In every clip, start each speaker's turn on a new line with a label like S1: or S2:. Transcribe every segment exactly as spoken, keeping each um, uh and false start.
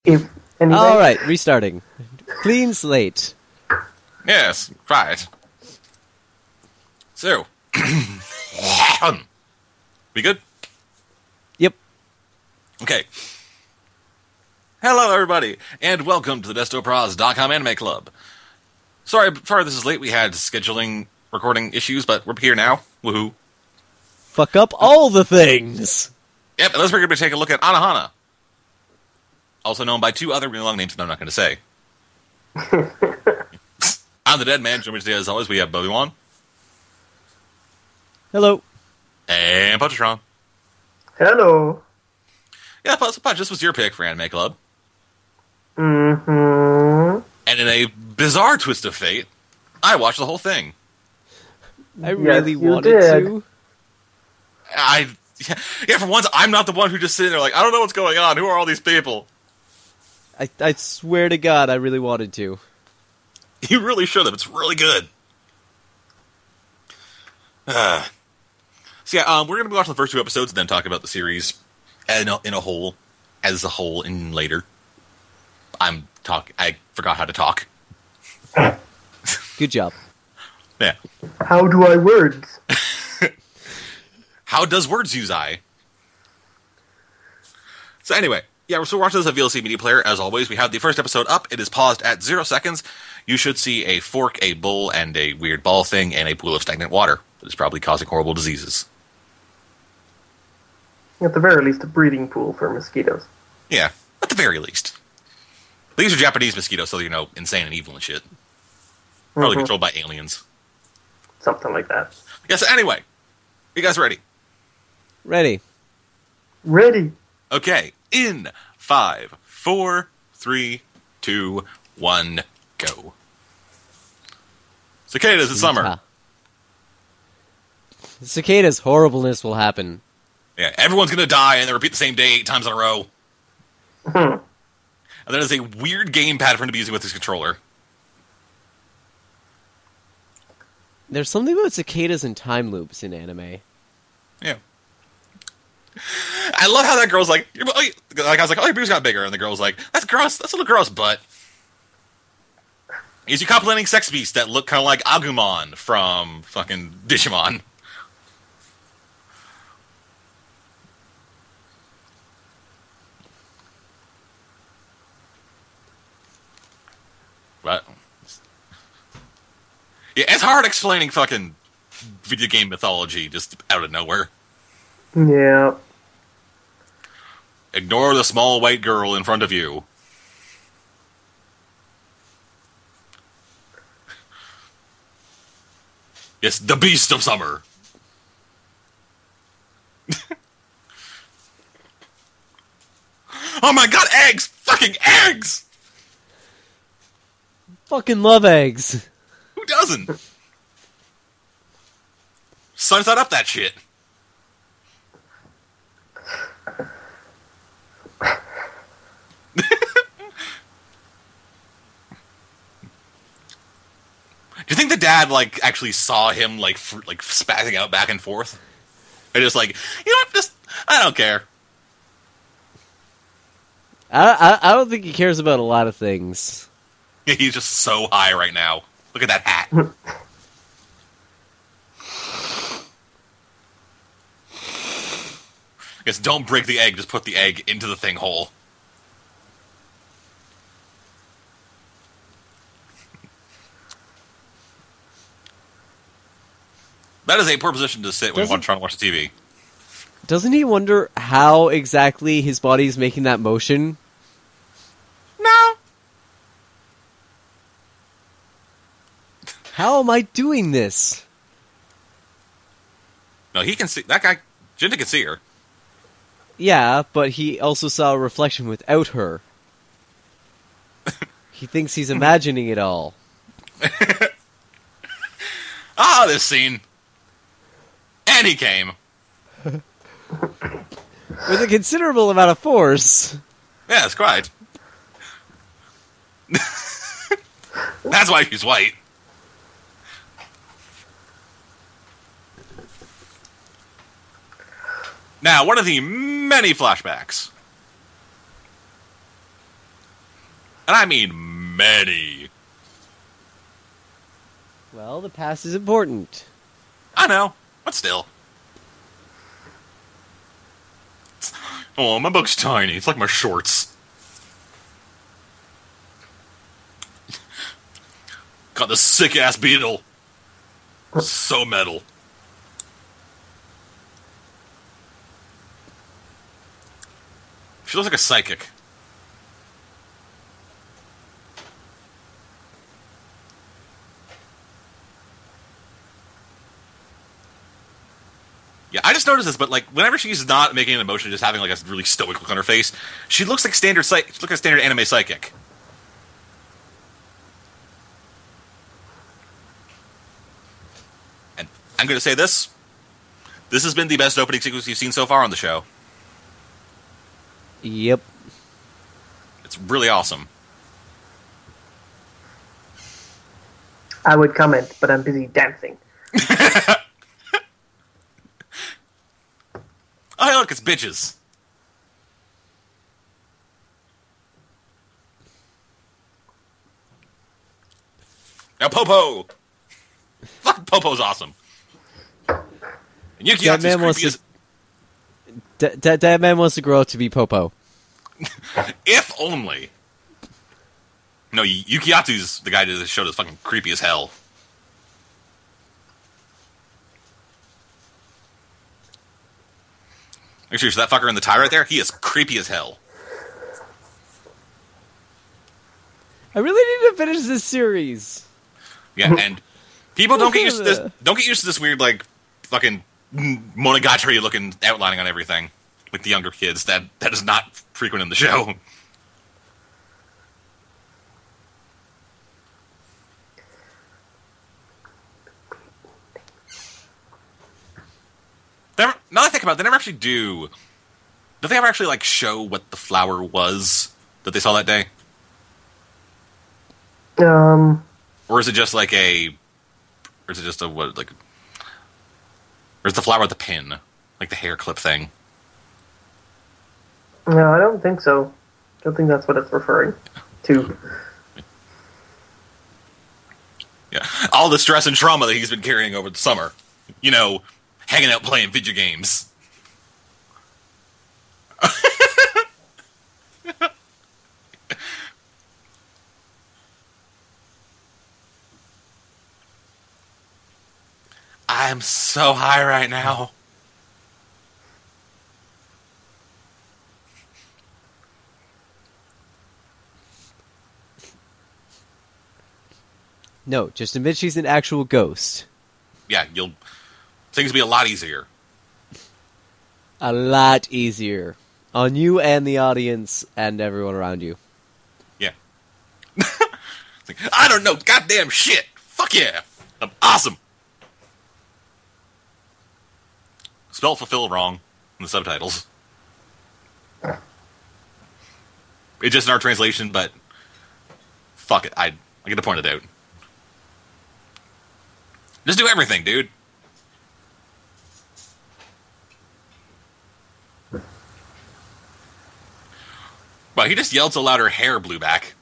S1: If anyway.
S2: All right, restarting. Clean slate.
S3: Yes, right. So, we good?
S2: Yep.
S3: Okay. Hello, everybody, and welcome to the Bestopras dot com Anime Club. Sorry, sorry this is late. We had scheduling, recording issues, but we're here now. Woohoo.
S2: Fuck up all the things.
S3: Yep, and let's we're going to take a look at Anohana. Also known by two other really long names that I'm not going to say. I'm the Dead Man. Joining me today, as always, we have Bobby-Wan.
S2: Hello.
S3: And Punchatron.
S1: Hello.
S3: Yeah, Punch, Punch, this was your pick for Anime Club.
S1: Mm-hmm.
S3: And in a bizarre twist of fate, I watched the whole thing.
S2: I
S1: Yes,
S2: really
S1: you
S2: wanted
S1: did.
S2: to.
S3: I, yeah, yeah, for once, I'm not the one who just sitting there like, I don't know what's going on. Who are all these people?
S2: I, I swear to God, I really wanted to.
S3: You really should have. It's really good. Uh, so yeah, um, we're going to watch the first two episodes and then talk about the series in a, in a whole, as a whole, in later. I'm talk. I forgot how to talk.
S2: Good job.
S3: Yeah.
S1: How do I words?
S3: How does words use I? So anyway, yeah, we're still watching this on V L C Media Player. As always, we have the first episode up. It is paused at zero seconds. You should see a fork, a bull, and a weird ball thing, and a pool of stagnant water that is probably causing horrible diseases.
S1: At the very least, a breeding pool for mosquitoes.
S3: Yeah, at the very least. These are Japanese mosquitoes, so you know, insane and evil and shit. Probably
S1: Mhm.
S3: controlled by aliens.
S1: Something like that.
S3: Yeah, so anyway, you guys ready?
S2: Ready.
S1: Ready.
S3: Okay, in five, four, three, two, one, go. Cicadas, it's summer.
S2: Ah. The Cicada's horribleness will happen.
S3: Yeah, everyone's gonna die and they repeat the same day eight times in a row.
S1: Hmm.
S3: And that is a weird gamepad for him to be using with his controller.
S2: There's something about cicadas and time loops in anime.
S3: Yeah. I love how that girl's like, your, like I was like, oh, your boobs got bigger, and the girl's like, that's gross, that's a little gross, but is you complimenting sex beasts that look kind of like Agumon from fucking Digimon. But yeah, it's hard explaining fucking video game mythology just out of nowhere.
S1: Yeah.
S3: Ignore the small white girl in front of you. It's the beast of summer. Oh my god, eggs! Fucking eggs!
S2: Fucking love eggs.
S3: Who doesn't? Sun side up that shit. Do you think the dad like actually saw him like fr- like spazzing out back and forth? And just like, you know what, just I don't care.
S2: I, I I don't think he cares about a lot of things.
S3: He's just so high right now. Look at that hat. I guess don't break the egg, just put the egg into the thing hole. That is a poor position to sit when
S2: Doesn't-
S3: you're trying to watch the T V.
S2: Doesn't he wonder how exactly his body's making that motion?
S3: No.
S2: How am I doing this?
S3: No, he can see. That guy, Jinta can see her.
S2: Yeah, but he also saw a reflection without her. He thinks he's imagining it all.
S3: Ah, this scene. And he came.
S2: With a considerable amount of force.
S3: Yes, quite. That's why he's white. Now, one of the many flashbacks And I mean many.
S2: Well, the past is important.
S3: I know, but still. Oh, my book's tiny. It's like my shorts. Got this sick-ass beetle. So metal. She looks like a psychic. Yeah, I just noticed this, but like whenever she's not making an emotion, just having like a really stoic look on her face, she looks like standard psych. She looks like a standard anime psychic. And I'm going to say this: this has been the best opening sequence you've seen so far on the show.
S2: Yep.
S3: It's really awesome.
S1: I would comment, but I'm busy dancing.
S3: Oh, hey, look, it's bitches. Now, Popo. Fuck, Popo's awesome. And Yuki
S2: That man
S3: Atsu's
S2: wants
S3: creepy
S2: to. D- d- that man wants to grow up to be Popo.
S3: as... If only. No, Yuki Atsu's the guy that showed us fucking creepy as hell. Make sure that fucker in the tie right there, he is creepy as hell.
S2: I really need to finish this series.
S3: Yeah, and people don't get used to this. Don't get used to this weird, like, fucking Monogatari looking outlining on everything, like the younger kids. That that is not frequent in the show. Never, now that I think about it, they never actually do. Did they ever actually like show what the flower was that they saw that day,
S1: Um,
S3: or is it just like a, or is it just a what like, or is the flower the pin, like the hair clip thing?
S1: no, I don't think so. I don't think that's what it's referring to.
S3: Yeah, all the stress and trauma that he's been carrying over the summer. You know, hanging out playing video games. I'm so high right now.
S2: No, just admit she's an actual ghost.
S3: Yeah, you'll things will be a lot easier.
S2: A lot easier. On you and the audience and everyone around you.
S3: Yeah. Like, I don't know goddamn shit. Fuck yeah. I'm awesome. Spelled fulfill wrong in the subtitles. It's just in our translation, but fuck it. I I get to point it out. Just do everything, dude. Well, he just yelled so loud her hair blew back.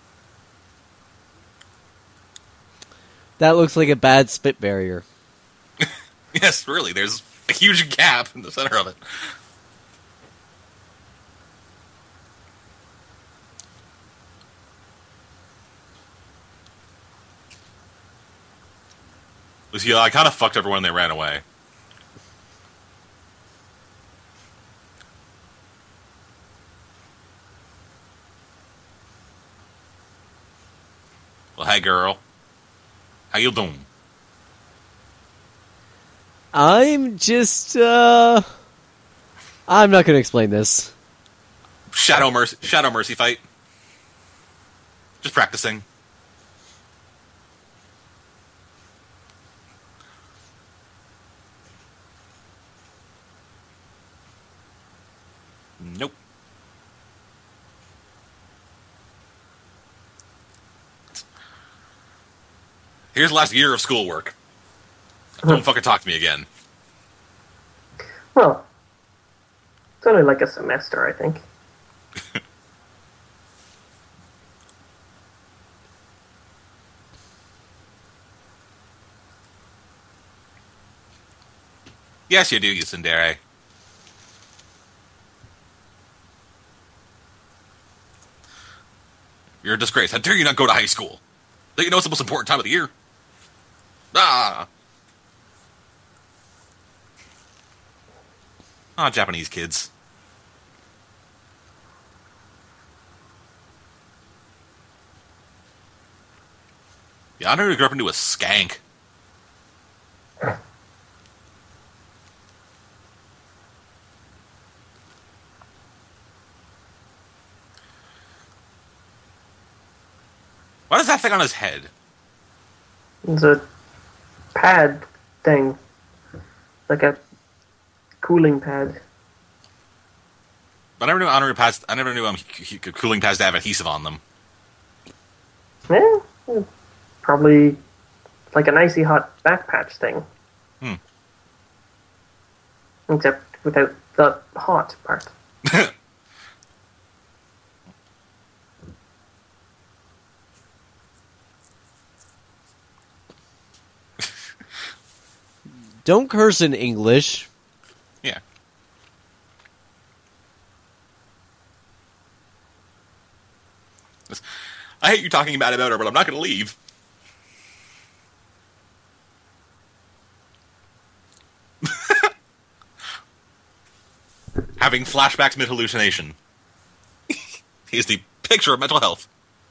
S2: That looks like a bad spit barrier.
S3: Yes, really. There's a huge gap in the center of it. Yeah, I kind of fucked everyone when they ran away. Well, hey, girl. How you doing?
S2: I'm just, uh... I'm not gonna explain this.
S3: Shadow Mercy, Shadow Mercy fight. Just practicing. Nope. Here's the last year of schoolwork. Don't fucking talk to me again.
S1: Well, it's only like a semester, I think.
S3: Yes, you do, you tsundere. You're a disgrace. How dare you not go to high school? Don't you know it's the most important time of the year? Ah! Ah, Japanese kids. Yeah, I never grew up into a skank. What is that thing on his head?
S1: It's a pad thing. Like a cooling pad.
S3: I never knew honorary pads. I never knew um, he- he- cooling pads to have adhesive on them.
S1: Yeah, probably like an icy hot back patch thing.
S3: Hmm.
S1: Except without the hot part.
S2: Don't curse in English.
S3: Yeah. I hate you talking bad about her, but I'm not going to leave. Having flashbacks mid hallucination. He's the picture of mental health.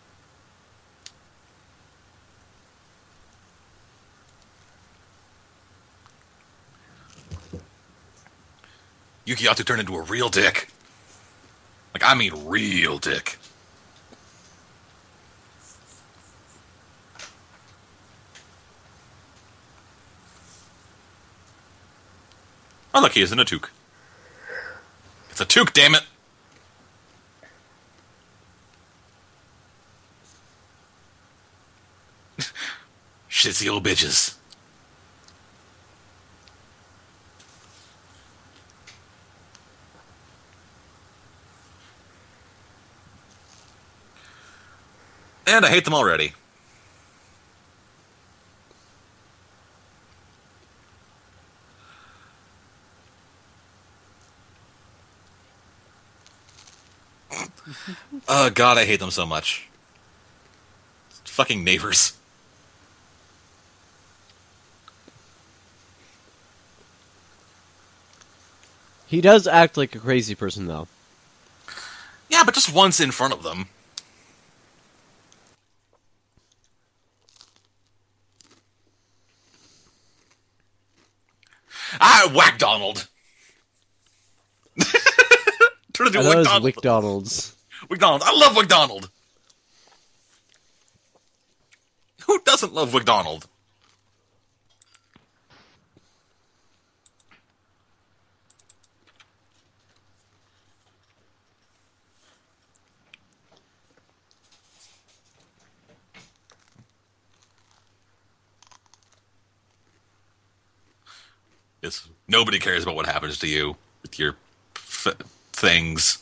S3: Yukiyatsu turned into a real dick. Like, I mean real dick. Oh, look, he isn't a toque. It's a toque, damn it! Shitsy old bitches. And I hate them already. Oh god, I hate them so much. Fucking neighbors.
S2: He does act like a crazy person, though.
S3: Yeah, but just once in front of them. Ah, whack Donald. Turn into
S2: I thought it was
S3: Wick
S2: Wick Donald's.
S3: Wick Donald. I love Wick Donald. Who doesn't love Wick Donald? Yes, nobody cares about what happens to you with your f- things.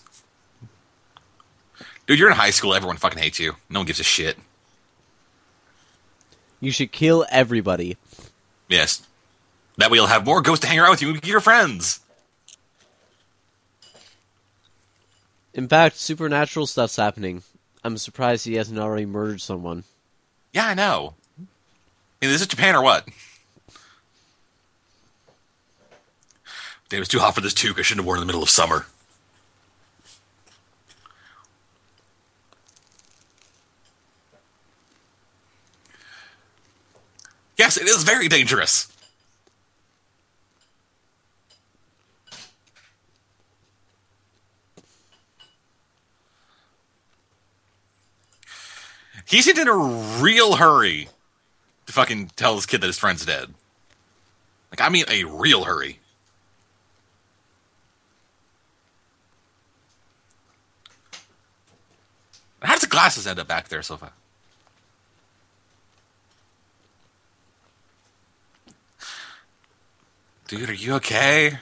S3: Dude, you're in high school, everyone fucking hates you. No one gives a shit.
S2: You should kill everybody.
S3: Yes. That way you'll have more ghosts to hang around with you and be your friends.
S2: In fact, supernatural stuff's happening. I'm surprised he hasn't already murdered someone.
S3: Yeah, I know. I mean, is it Japan or what? Damn, it's too hot for this toque. I shouldn't have worn it in the middle of summer. Yes, it is very dangerous. He's in a real hurry to fucking tell this kid that his friend's dead. Like, I mean a real hurry. How does the glasses end up back there so far? Dude, are you okay?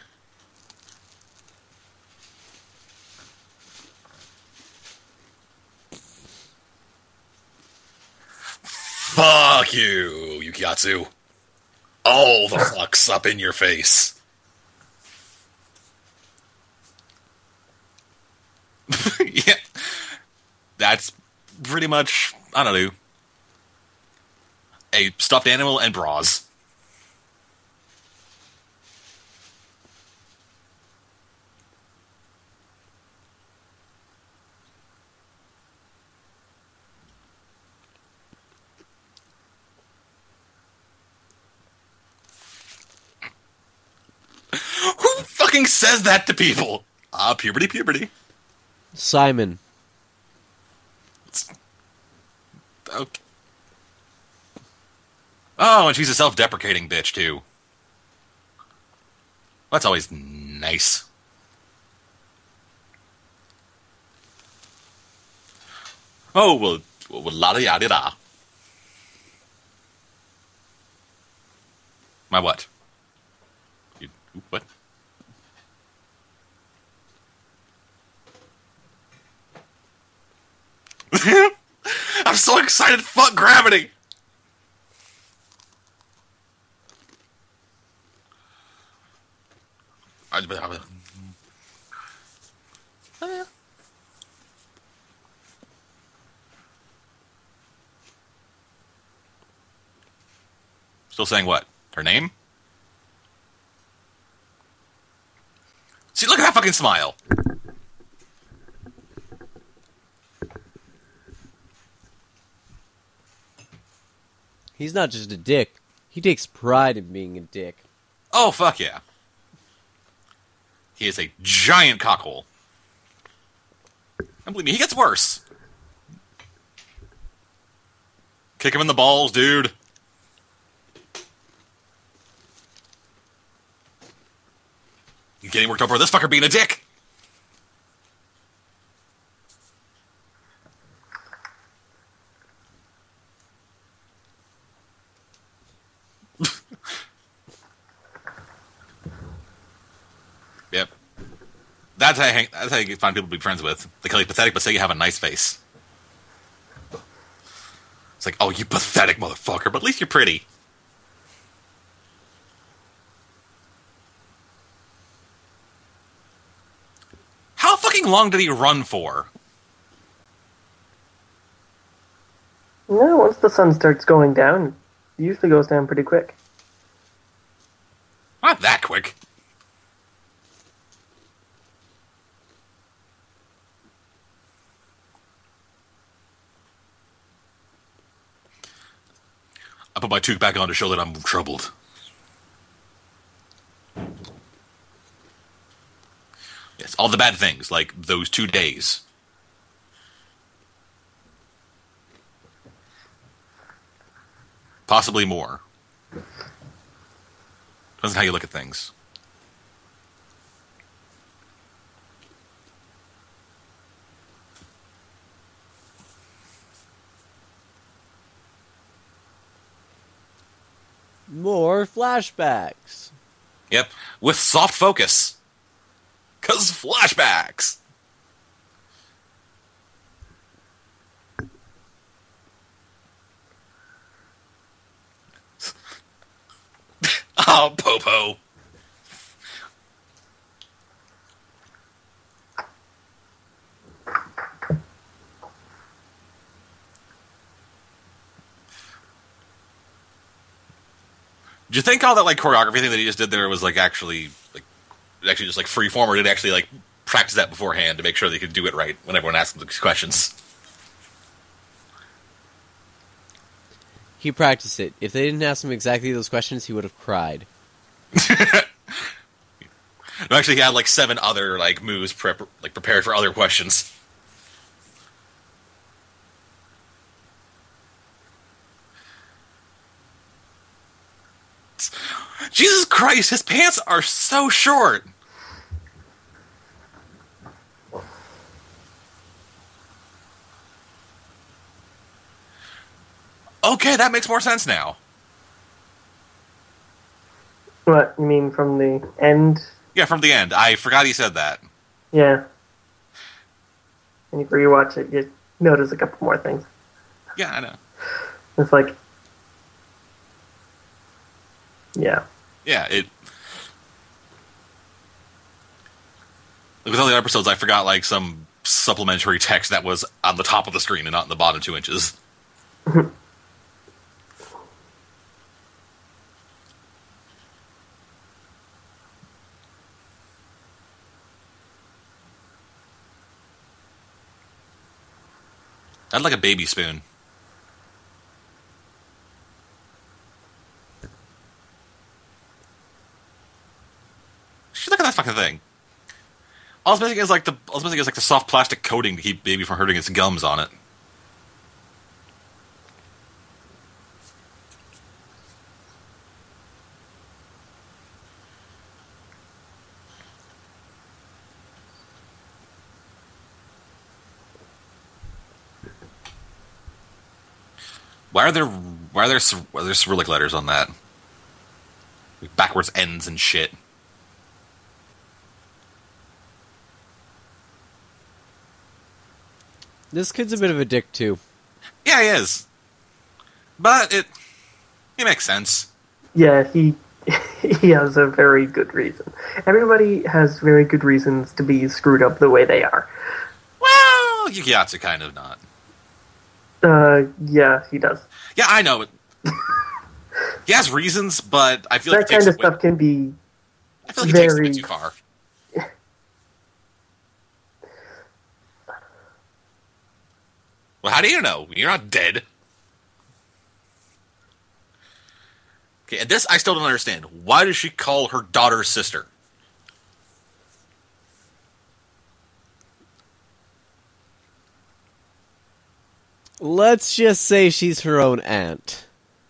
S3: Fuck you, Yukiyatsu. All the fucks up in your face. yeah, it's pretty much, I don't know, a stuffed animal and bras. Who fucking says that to people? Ah, puberty, puberty.
S2: Simon.
S3: Okay. Oh, and she's a self-deprecating bitch, too. That's always nice. Oh, well, well la-da-ya-da-da. My what? You, what? I'm so excited. Fuck gravity. Still saying what? Her name? See, look at that fucking smile.
S2: He's not just a dick. He takes pride in being a dick.
S3: Oh, fuck yeah. He is a giant cockhole. And believe me, he gets worse. Kick him in the balls, dude. You getting worked up for this fucker being a dick? Yep. That's how, you hang, that's how you find people to be friends with. They call you pathetic, but say you have a nice face. It's like, oh, you pathetic motherfucker, but at least you're pretty. How fucking long did he run for?
S1: No, once the sun starts going down, it usually goes down pretty quick.
S3: Not that quick. I put my toque back on to show that I'm troubled. Yes, all the bad things, like those two days. Possibly more. Depends on how you look at things.
S2: More flashbacks.
S3: Yep, with soft focus. Cause flashbacks. Oh, Popo. Do you think all that like choreography thing that he just did there was like actually like actually just like free form, or did he actually like practice that beforehand to make sure they could do it right when everyone asked him these questions?
S2: He practiced it. If they didn't ask him exactly those questions, he would have cried.
S3: No, actually, he had like seven other like moves prep like prepared for other questions. Jesus Christ, his pants are so short. Okay, that makes more sense now.
S1: What, you mean from the end?
S3: Yeah, from the end. I forgot he said that.
S1: Yeah. And if you rewatch it, you notice a couple more things.
S3: Yeah, I know.
S1: It's like... Yeah.
S3: Yeah, it... With all the episodes, I forgot, like, some supplementary text that was on the top of the screen and not in the bottom two inches. I'd like a baby spoon. She's look at that fucking thing. All it's missing is like the all it's missing is like the soft plastic coating to keep baby from hurting its gums on it. Why are there why are there why are there Cyrillic letters on that? Like backwards ends and shit.
S2: This kid's a bit of a dick too.
S3: Yeah, he is. But it it makes sense.
S1: Yeah, he he has a very good reason. Everybody has very good reasons to be screwed up the way they are.
S3: Well, Yukiyatsu kind of not.
S1: Uh, yeah, he does.
S3: Yeah, I know. He has reasons, but I feel
S1: That
S3: like he takes
S1: kind of
S3: it way,
S1: stuff can be
S3: I feel like he takes it
S1: very-
S3: way too far. Well, how do you know? You're not dead. Okay, and this I still don't understand. Why does she call her daughter sister?
S2: Let's just say she's her own aunt.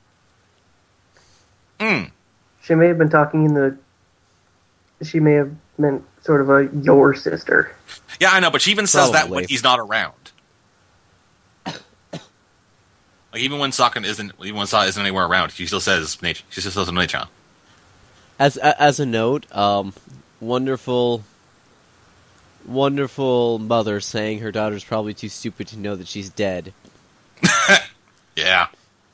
S3: Hmm.
S1: She may have been talking in the. She may have meant sort of a your sister.
S3: Yeah, I know, but she even says that when
S2: Probably.
S3: he's not around. Like even when Sakan isn't, even when Sa isn't anywhere around, she still says nature. She still says nature.
S2: As a, as a note, um, wonderful, wonderful mother saying her daughter's probably too stupid to know that she's dead.
S3: Yeah.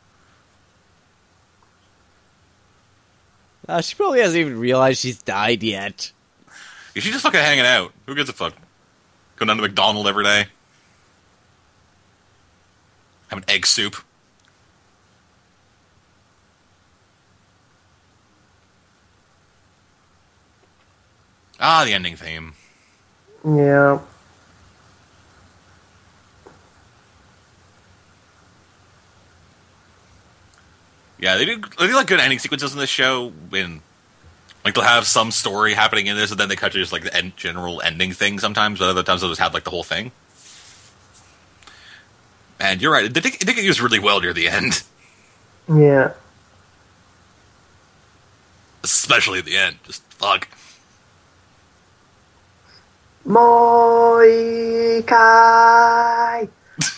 S2: Uh, she probably hasn't even realized she's died yet.
S3: Is she just fucking hanging out? Who gives a fuck? Going down to McDonald's every day? Having egg soup? Ah, the ending theme.
S1: Yeah.
S3: Yeah, they do, they do like good ending sequences in this show. When like they'll have some story happening in this, and then they cut to just like the end, general ending thing sometimes. But other times they'll just have like the whole thing. And you're right, it did, it did get used really well near the end,
S1: Yeah.
S3: especially at the end. Just fuck.
S1: Moi Kai.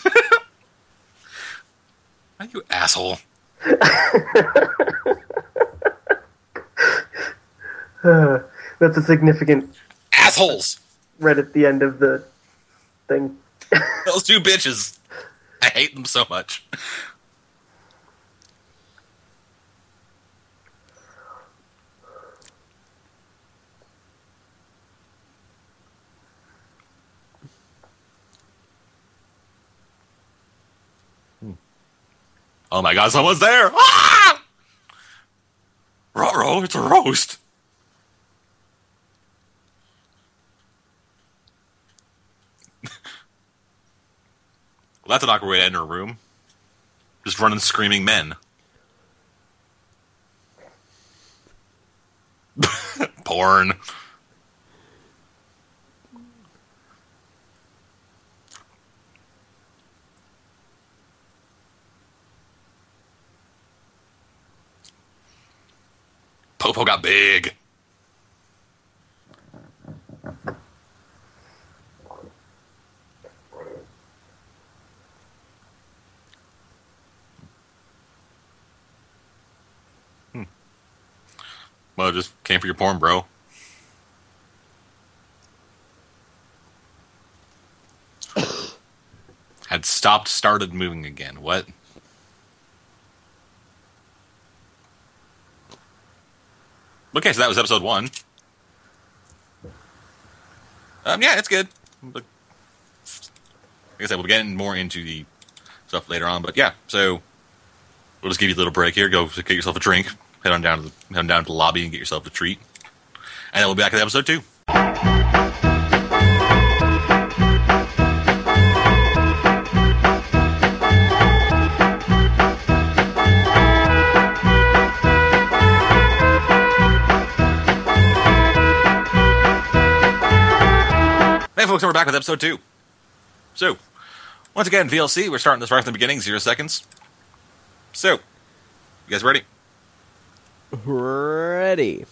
S3: Are you asshole?
S1: Uh, that's a significant
S3: Assholes.
S1: right at the end of the thing.
S3: Those two bitches. I hate them so much. Oh my god, someone's there! Ah! Ruh-roh, it's a roast. Well, that's an awkward way to enter a room. Just running screaming men. Porn. Popo got big. Hmm. Well, just came for your porn, bro. Had stopped, started moving again. What? Okay, so that was episode one. Um, yeah, it's good. But I said, we'll get more into the stuff later on. But yeah, so we'll just give you a little break here. Go get yourself a drink. Head on down to the head on down to the lobby and get yourself a treat. And then we'll be back with episode two. Hey folks, and we're back with episode two. So, once again, V L C, we're starting this right from the beginning, zero seconds. So, you guys ready?
S2: Ready.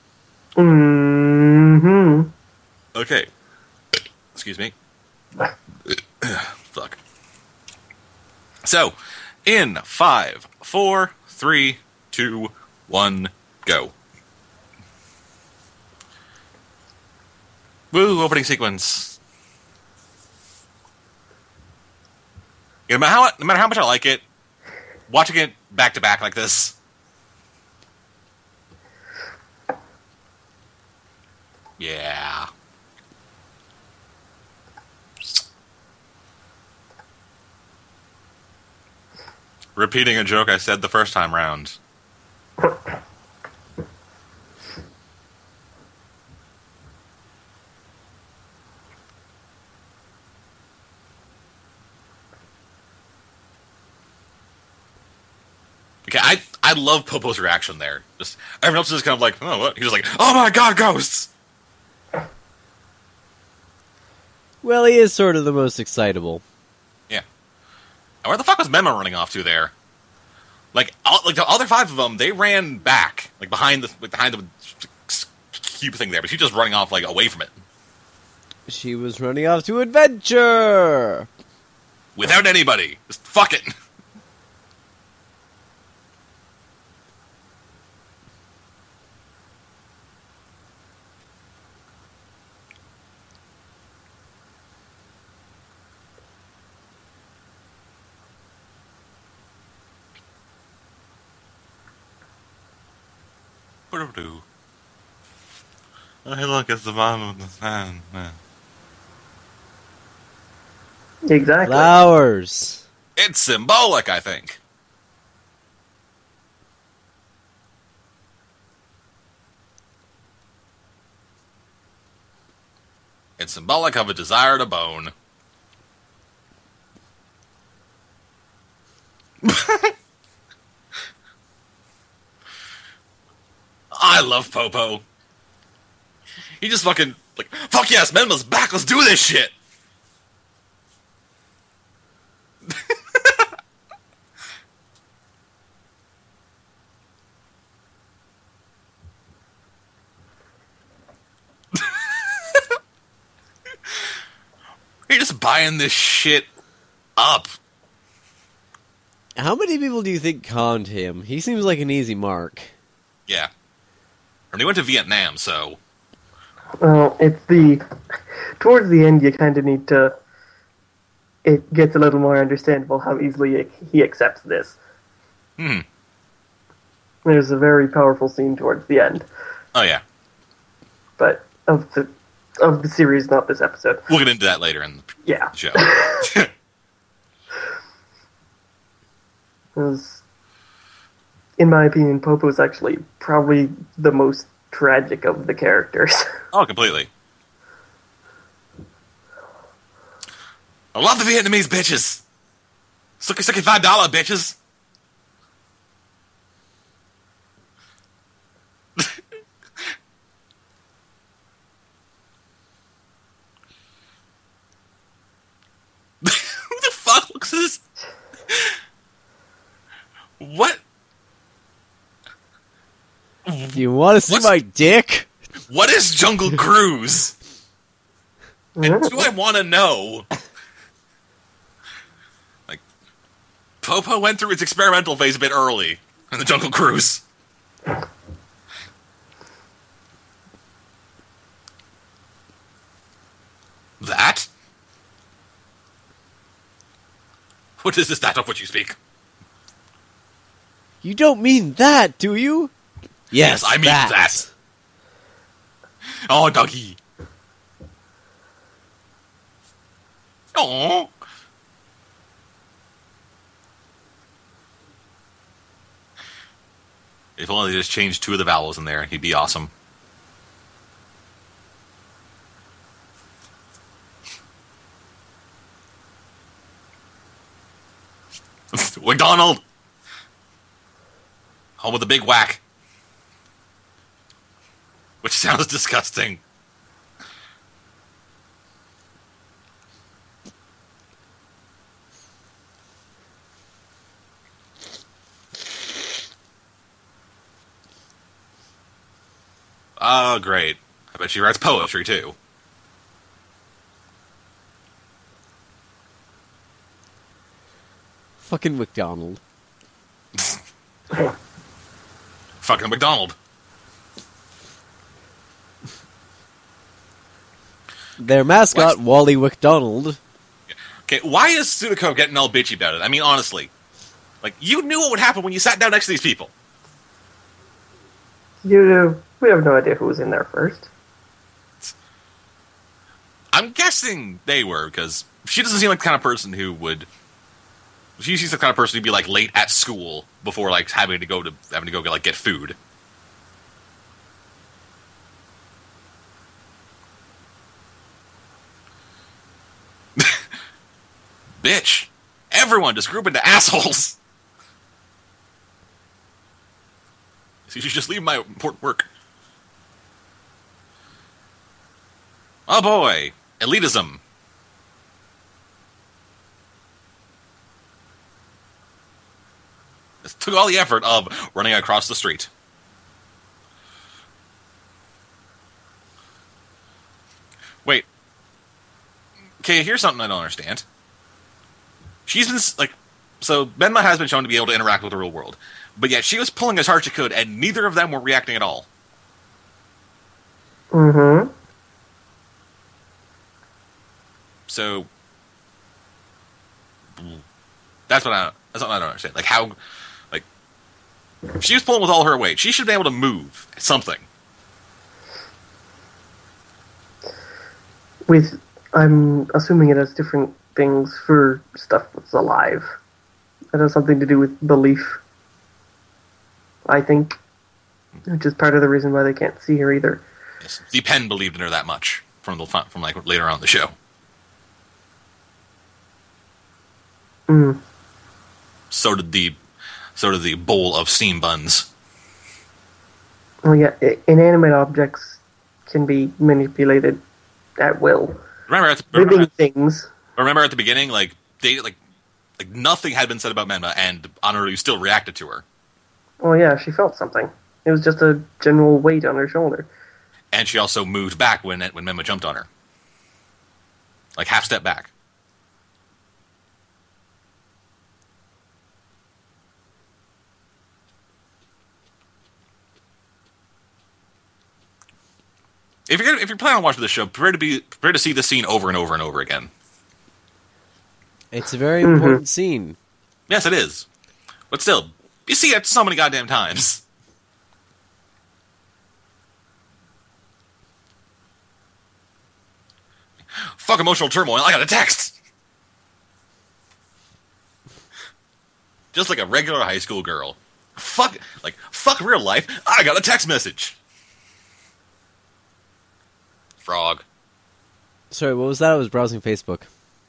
S1: Mm-hmm.
S3: Okay. Excuse me. Fuck. So, in five, four, three, two, one, go. Woo, opening sequence. Yeah, no matter how, no matter how much I like it, watching it back to back like this. Yeah. Repeating a joke I said the first time round. Okay, I I love Popo's reaction there. Just everyone else is just kind of like, oh, what? He was like, oh my god, ghosts!
S2: Well, he is sort of the most excitable.
S3: Yeah. And where the fuck was Menma running off to there? Like, all, like the other five of them, they ran back, like behind the like, behind the cube thing there, but she's just running off like away from it
S2: She was running off to adventure!
S3: without anybody. Just fuck it. Hey, look, it's the bottom of the sand.
S1: Exactly.
S2: Flowers.
S3: It's symbolic, I think. It's symbolic of a desire to bone. I love Popo. He just fucking, like, fuck yes, Menma's back, let's do this shit! You're just buying this shit up.
S2: How many people do you think conned him? He seems like an easy mark.
S3: Yeah. And he went to Vietnam, so...
S1: Well, it's the... Towards the end, you kind of need to... It gets a little more understandable how easily he accepts this.
S3: Hmm.
S1: There's a very powerful scene towards the end.
S3: Oh, yeah.
S1: But of the of the series, not this episode.
S3: We'll get into that later in the
S1: Yeah.
S3: show.
S1: Because, in my opinion, Popo's actually probably the most tragic of the characters.
S3: Oh, completely. I love the Vietnamese bitches. Sucky, sucky, five dollar bitches. Who the fuck looks at this? What?
S2: Do you want to see
S3: What's-
S2: my dick?
S3: What is Jungle Cruise? And do I want to know? Like, Popo went through its experimental phase a bit early in the Jungle Cruise. That? What is this that of which you speak?
S2: You don't mean that, do you?
S3: Yes, I mean that. Oh, doggy. Oh, If only they just changed two of the vowels in there, he'd be awesome. McDonald! Home with the big whack. Which sounds disgusting. Oh, great. I bet she writes poetry, too.
S2: Fucking McDonald.
S3: Fucking McDonald.
S2: Their mascot,
S3: What?
S2: Wally McDonald.
S3: Okay, why is Sudoko getting all bitchy about it? I mean, honestly. Like, you knew what would happen when you sat down next to these people.
S1: You do. We have no idea who was in there first.
S3: I'm guessing they were, because she doesn't seem like the kind of person who would... She seems the kind of person who'd be, like, late at school before, like, having to go to having to go, like, get food. Bitch! Everyone just group into assholes! So you should just leave my important work. Oh boy! Elitism. This took all the effort of running across the street. Wait. Okay, here's something I don't understand. She's been, like... So, Menma has been shown to be able to interact with the real world. But yet, she was pulling as hard as she could, and neither of them were reacting at all.
S1: Mm-hmm.
S3: So... That's what I... That's what I don't understand. Like, how... Like... She was pulling with all her weight. She should be able to move something.
S1: With, I'm assuming it has different things for stuff that's alive. It has something to do with belief, I think. Which is part of the reason why they can't see her either.
S3: Yes. The pen believed in her that much from the from like later on in the show.
S1: Mm.
S3: So did the so did the bowl of steam buns.
S1: Well, yeah, i- inanimate objects can be manipulated at will.
S3: Remember at the, remember,
S1: Living
S3: at,
S1: things.
S3: remember at the beginning, like they like like nothing had been said about Menma, and Honoru still reacted to her,
S1: Well, yeah, she felt something. It was just a general weight on her shoulder.
S3: and she also moved back when when Menma jumped on her, like half step back. If you're gonna, if you're planning on watching this show, prepare to be prepare to see this scene over and over and over again.
S2: It's a very
S1: Mhm.
S2: important scene.
S3: Yes, it is. But still, you see it so many goddamn times. Fuck emotional turmoil, I got a text! Just like a regular high school girl. Fuck, like, fuck real life, I got a text message! Frog.
S2: Sorry, what was that? I was browsing Facebook.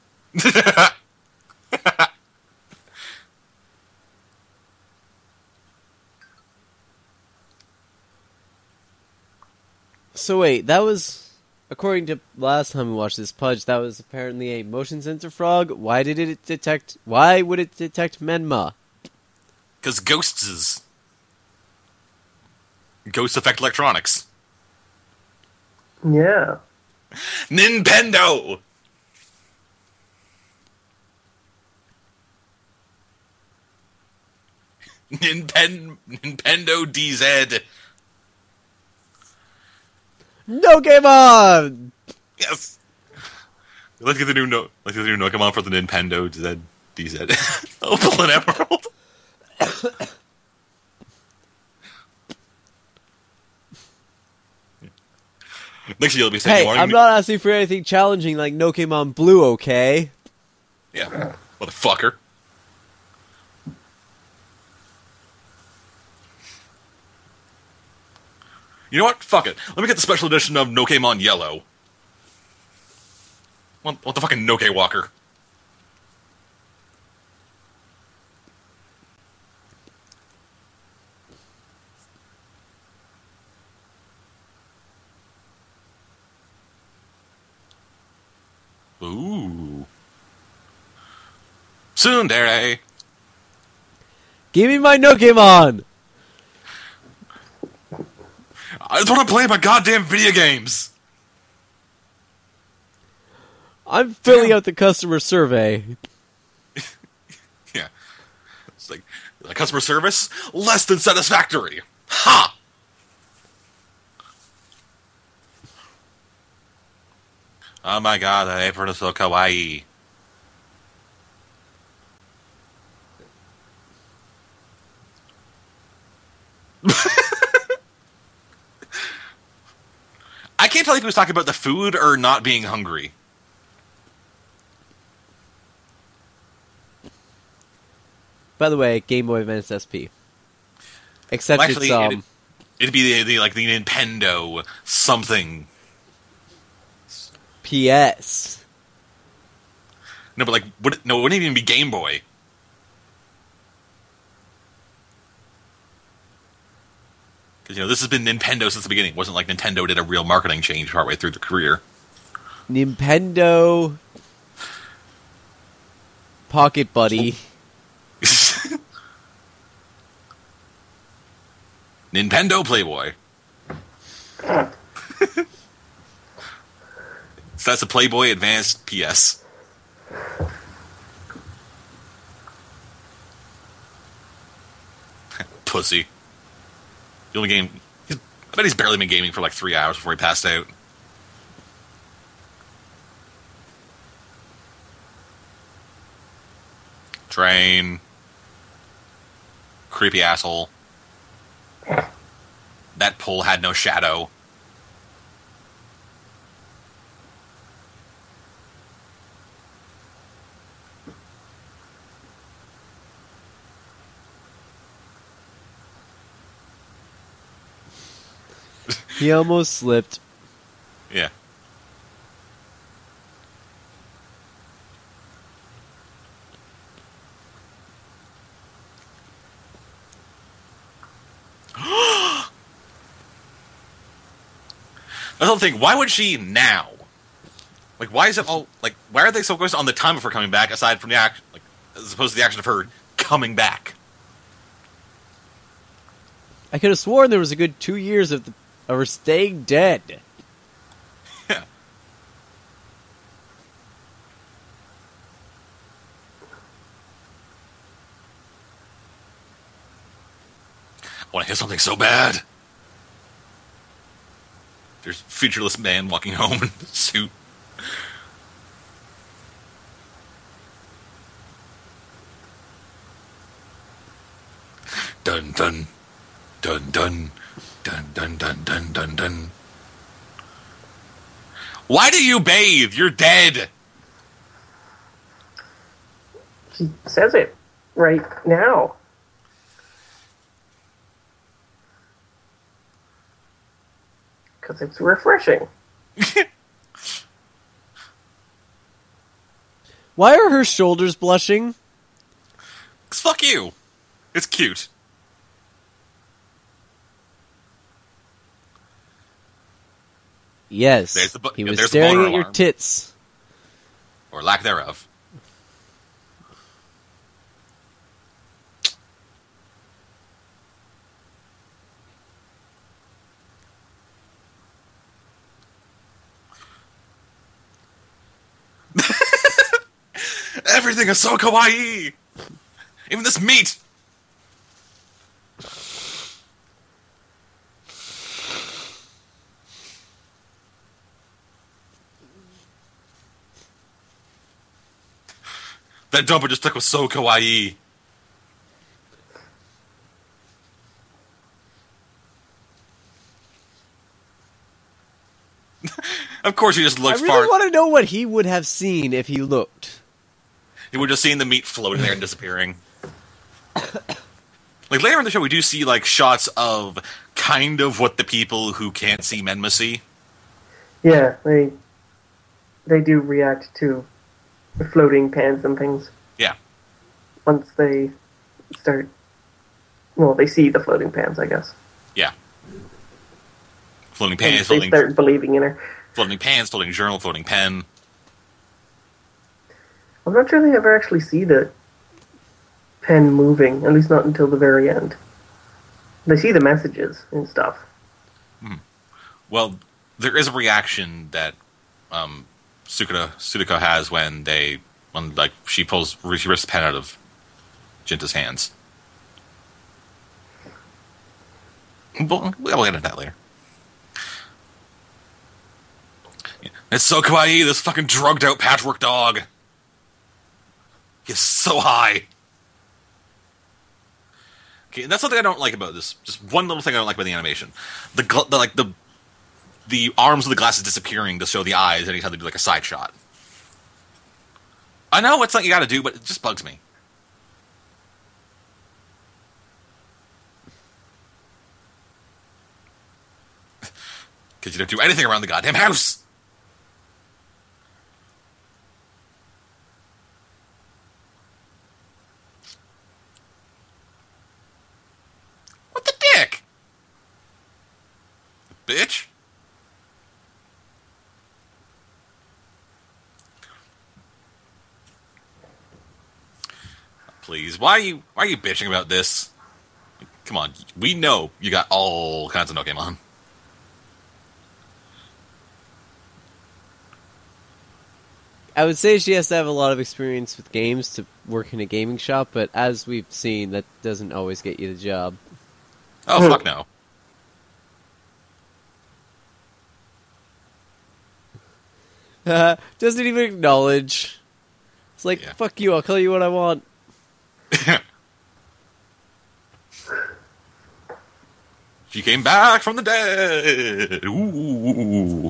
S2: So wait, that was, according to last time we watched this Pudge, that was apparently a motion sensor frog. Why did it detect, why would it detect Menma?
S3: Because ghosts is... Ghosts affect electronics.
S1: Yeah.
S3: Nintendo! Ninten- Nintendo D Z.
S2: No Game On!
S3: Yes! Let's get the new no- let's get the new Nokemon for the Nintendo Z D Z. Opal and Emerald. Next year you'll be saying,
S2: Hey,
S3: you want
S2: I'm
S3: me-
S2: not asking for anything challenging like No Game On Blue, okay?
S3: Yeah, motherfucker. You know what? Fuck it. Let me get the special edition of Nokemon Yellow. Want, want the fucking Noke Walker. Ooh. Tsundere.
S2: Give me my Nokemon!
S3: I just want to play my goddamn video games.
S2: I'm filling
S3: Damn.
S2: out the customer survey.
S3: Yeah. It's like, like customer service? Less than satisfactory. Ha! Oh my god, that apron is so kawaii. I can't tell if he was talking about the food or not being hungry.
S2: By the way, Game Boy Advance S P. Except
S3: Well, actually,
S2: it's, um...
S3: it'd, it'd be the, the, like, the Nintendo something.
S2: P S.
S3: No, but like, would it, no, it wouldn't even be Game Boy. Because, you know, this has been Nintendo since the beginning. It wasn't like Nintendo did a real marketing change partway through the career.
S2: Nintendo... Pocket Buddy.
S3: Nintendo Playboy. So that's a Playboy Advanced P S. Pussy. The only game... He's, I bet he's barely been gaming for like three hours before he passed out. Train. Creepy asshole. That pole had no shadow.
S2: He almost slipped.
S3: Yeah. I don't think, why would she now? Like, why is it all, like, why are they so focused on the time of her coming back, aside from the action, like, as opposed to the action of her coming back?
S2: I could have sworn there was a good two years of, the, of her staying dead.
S3: Yeah. I want to hear something so bad. There's a featureless man walking home in a suit. Dun dun. Dun dun. Dun dun dun dun dun dun. Why do you bathe? You're dead.
S1: He says it right now. Because it's refreshing.
S2: Why are her shoulders blushing?
S3: 'Cause fuck you. It's cute.
S2: Yes,
S3: There's the bu-
S2: he
S3: yeah,
S2: was
S3: there's the
S2: staring
S3: boner
S2: at your
S3: alarm.
S2: tits.
S3: Or lack thereof. Everything is so kawaii! Even this meat! That jumper just took was so kawaii. Of course, he just
S2: I
S3: looks
S2: really
S3: far.
S2: want to know what he would have seen if he looked.
S3: He would just seeing the meat floating there and disappearing. Like later in the show, we do see like shots of kind of what the people who can't see Menma see.
S1: Yeah, they they do react to the floating pans and things.
S3: Yeah.
S1: Once they start, well, they see the floating pans, I guess.
S3: Yeah. Floating
S1: And
S3: pans,
S1: they
S3: floating,
S1: start believing in her.
S3: floating pans, floating journal, floating pen.
S1: I'm not sure they ever actually see the pen moving, at least not until the very end. They see the messages and stuff.
S3: Well, there is a reaction that um, Sukuna, Sudoko has when they, when like she pulls, she rips the pen out of Jinta's hands. We'll, we'll get into that later. Yeah. It's so kawaii, this fucking drugged out patchwork dog. He's so high. Okay, and that's something I don't like about this. Just one little thing I don't like about the animation. The, gl- the like the the arms of the glasses disappearing to show the eyes anytime they do like a side shot. I know it's something you gotta do, but it just bugs me. Because you don't do anything around the goddamn house. What the dick? Bitch. Please, why are you why are you bitching about this? Come on, we know you got all kinds of Pokemon.
S2: I would say she has to have a lot of experience with games to work in a gaming shop, but as we've seen, that doesn't always get you the job.
S3: Oh,
S1: Hmm.
S3: fuck no.
S2: Doesn't even acknowledge. It's like,
S3: Yeah.
S2: fuck you, I'll call you what I want.
S3: She came back from the dead. Ooh.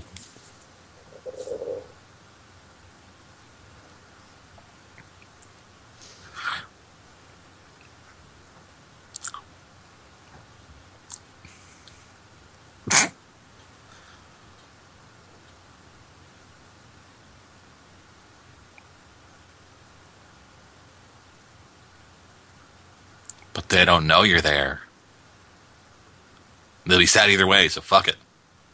S3: But they don't know you're there. They'll be sad either way, so fuck it.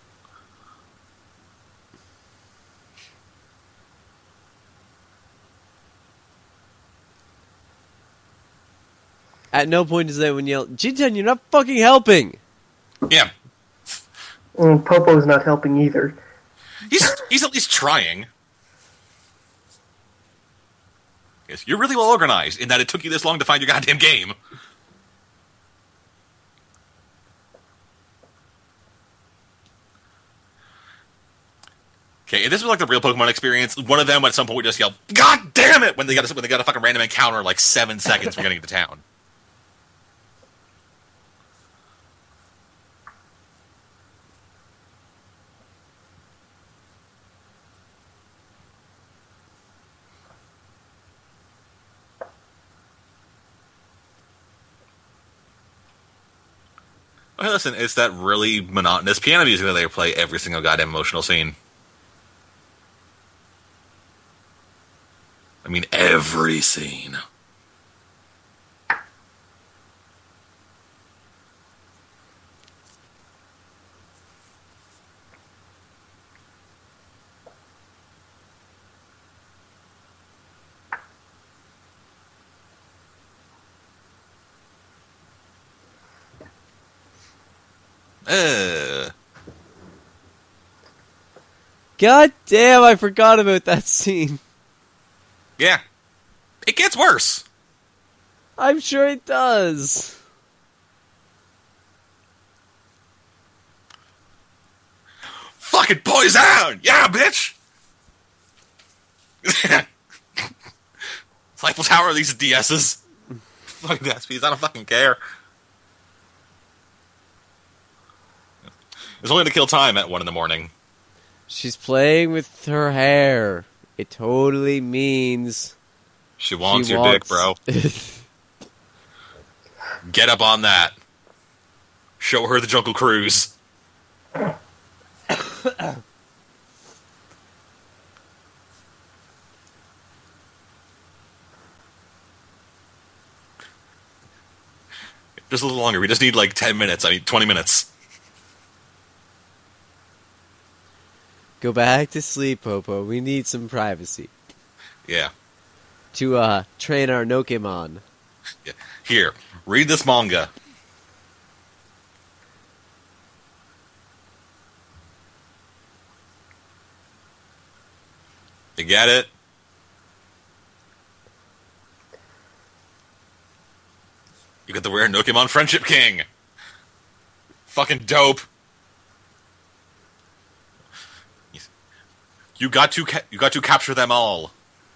S2: At no point does anyone yell, Jinten, you're not fucking helping!
S3: Yeah.
S1: And Popo's not helping either.
S3: He's he's at least trying. Yes, you're really well organized in that it took you this long to find your goddamn game. Okay, if this was like the real Pokemon experience, one of them at some point would just yell, "God damn it!" when they got a, when they got a fucking random encounter like seven seconds from getting into town. Okay, listen, it's that really monotonous piano music that they play every single goddamn emotional scene. I mean, every scene. Uh,
S2: God damn, I forgot about that scene.
S3: yeah. It gets worse.
S2: I'm sure it does.
S3: Fucking poison! Yeah, bitch! Cycle Tower, these D Ss. Fucking S Ps, I don't fucking care. It's only to kill time at one in the morning.
S2: She's playing with her hair. It totally means
S3: She wants
S2: she
S3: your
S2: wants...
S3: dick, bro. Get up on that. Show her the Jungle Cruise. Just a little longer. We just need like ten minutes. I mean, twenty minutes.
S2: Go back to sleep, Popo. We need some privacy.
S3: Yeah.
S2: To, uh, train our Nokemon.
S3: Yeah. Here, read this manga. You get it? You get the rare Nokemon Friendship King. Fucking dope. You got to ca- you got to capture them all.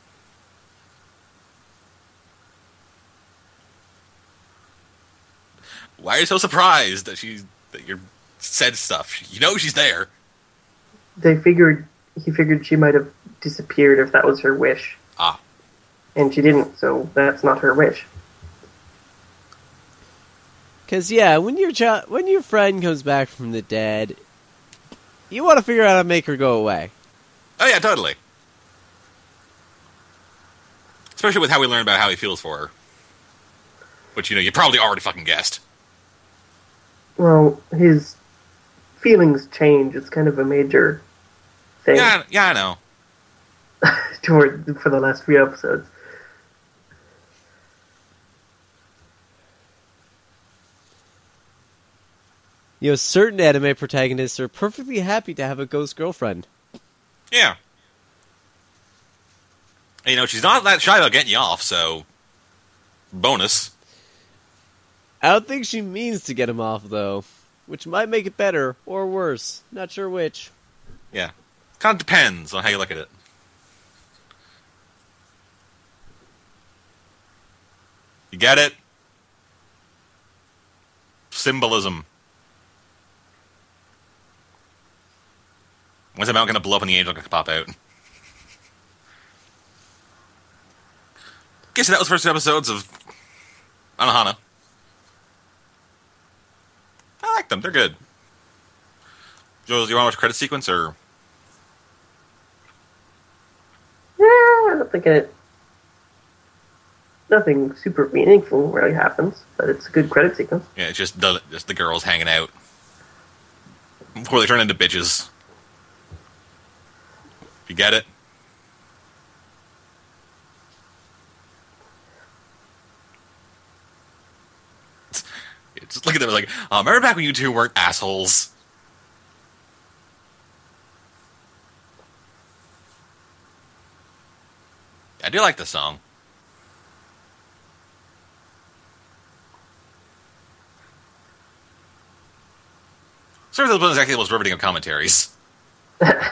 S3: Why are you so surprised that she that you said stuff? You know she's there.
S1: They figured he figured she might have disappeared if that was her wish.
S3: Ah.
S1: And she didn't, so that's not her wish.
S2: Cause yeah, when your ch- when your friend comes back from the dead, you want to figure out how to make her go away.
S3: Oh yeah, totally. Especially with how we learn about how he feels for her. Which, you know, you probably already fucking guessed.
S1: Well, his feelings change. It's kind of a major thing.
S3: Yeah, yeah, I know.
S1: toward for the last few episodes.
S2: You know, certain anime protagonists are perfectly happy to have a ghost girlfriend.
S3: Yeah. And, you know, she's not that shy about getting you off, so... bonus.
S2: I don't think she means to get him off, though. Which might make it better, or worse. Not sure which.
S3: Yeah. Kind of depends on how you look at it. You get it? Symbolism. When's the mountain going to blow up and the angel going to pop out? Guess that was the first two episodes of Anohana. I like them. They're good. Jules, do you want to watch a credit sequence, or...?
S1: Yeah, I don't think it... Nothing super meaningful really happens, but it's a good credit sequence.
S3: Yeah, it's just the, just the girls hanging out. Before they turn into bitches. You get it? Just look at them like, oh, remember back when you two weren't assholes? I do like the song. Certainly wasn't exactly the most riveting of commentaries. Yeah,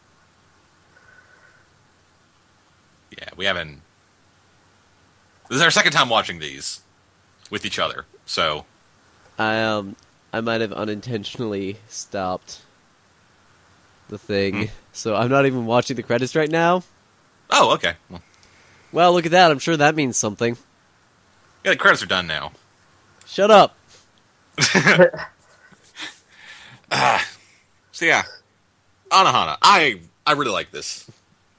S3: we haven't... This is our second time watching these with each other, so...
S2: I, um, I might have unintentionally stopped the thing.
S3: Hmm.
S2: So I'm not even watching the credits right now.
S3: Oh, okay. Well,
S2: Well, look at that. I'm sure that means something.
S3: yeah, the credits are done now.
S2: Shut up.
S3: So yeah, Anohana. I I really like this.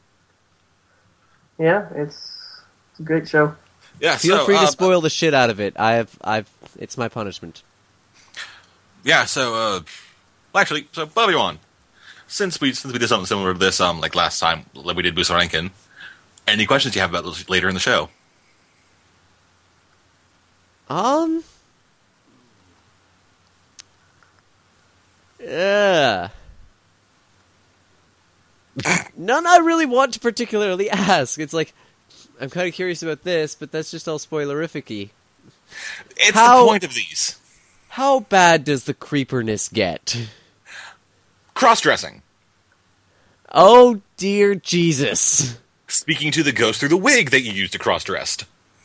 S1: Yeah, it's, it's a great show.
S3: Yeah,
S2: Feel
S3: so,
S2: free to
S3: uh,
S2: spoil the shit out of it. I've, I've, it's my punishment.
S3: Yeah, so uh, well, actually, so Bobby-wan, since we since we did something similar to this, um, like last time, like we did Busarankin, any questions you have about those later in the show?
S2: Um. Yeah. None I really want to particularly ask. It's like, I'm kind of curious about this, but that's just all spoilerific-y.
S3: It's
S2: How-
S3: the point of these.
S2: How bad does the creeperness get?
S3: Cross-dressing.
S2: Oh, dear Jesus.
S3: Speaking to the ghost through the wig that you used to cross-dressed.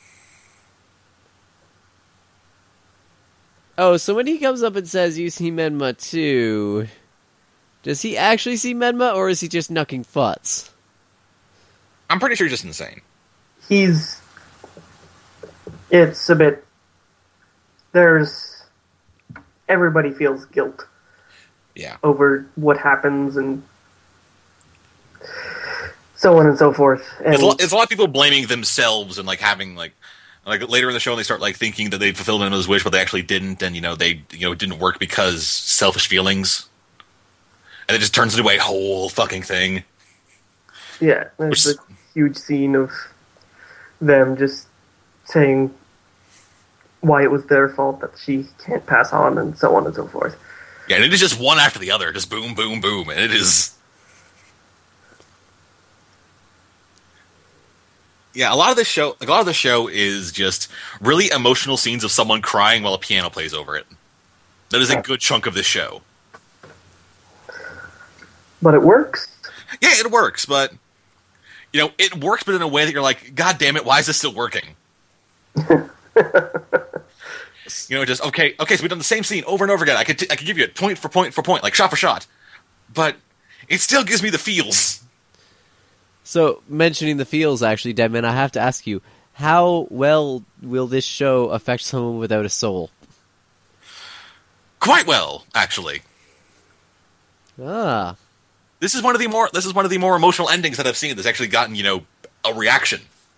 S2: Oh, so when he comes up and says you see Menma too, does he actually see Menma, or is he just knucking futs?
S3: I'm pretty sure you're just insane.
S1: He's... It's a bit... There's... everybody feels guilt
S3: Yeah.
S1: over what happens and so on and so forth. And
S3: It's a, lot, it's a lot of people blaming themselves and like having like like later in the show they start like thinking that they fulfilled another's wish, but they actually didn't, and you know they you know it didn't work because selfish feelings, and it just turns into a whole fucking thing.
S1: yeah, there's
S3: Which-
S1: a huge scene of them just saying why it was their fault that she can't pass on and so on and so forth.
S3: Yeah, and it is just one after the other, just boom, boom, boom, and it is. Yeah, a lot of this show, a lot of the show is just really emotional scenes of someone crying while a piano plays over it. That is a good chunk of this show.
S1: But it works.
S3: Yeah, it works, but you know, it works, but in a way that you're like, God damn it, why is this still working? You know, just okay, okay. So we've done the same scene over and over again. I could, t- I could give you it point for point for point, like shot for shot, but it still gives me the feels.
S2: So, mentioning the feels, actually, Deadman, I have to ask you, how well will this show affect someone without a soul?
S3: Quite well, actually.
S2: Ah.
S3: This is one of the more, this is one of the more emotional endings that I've seen that's actually gotten, you know, a reaction.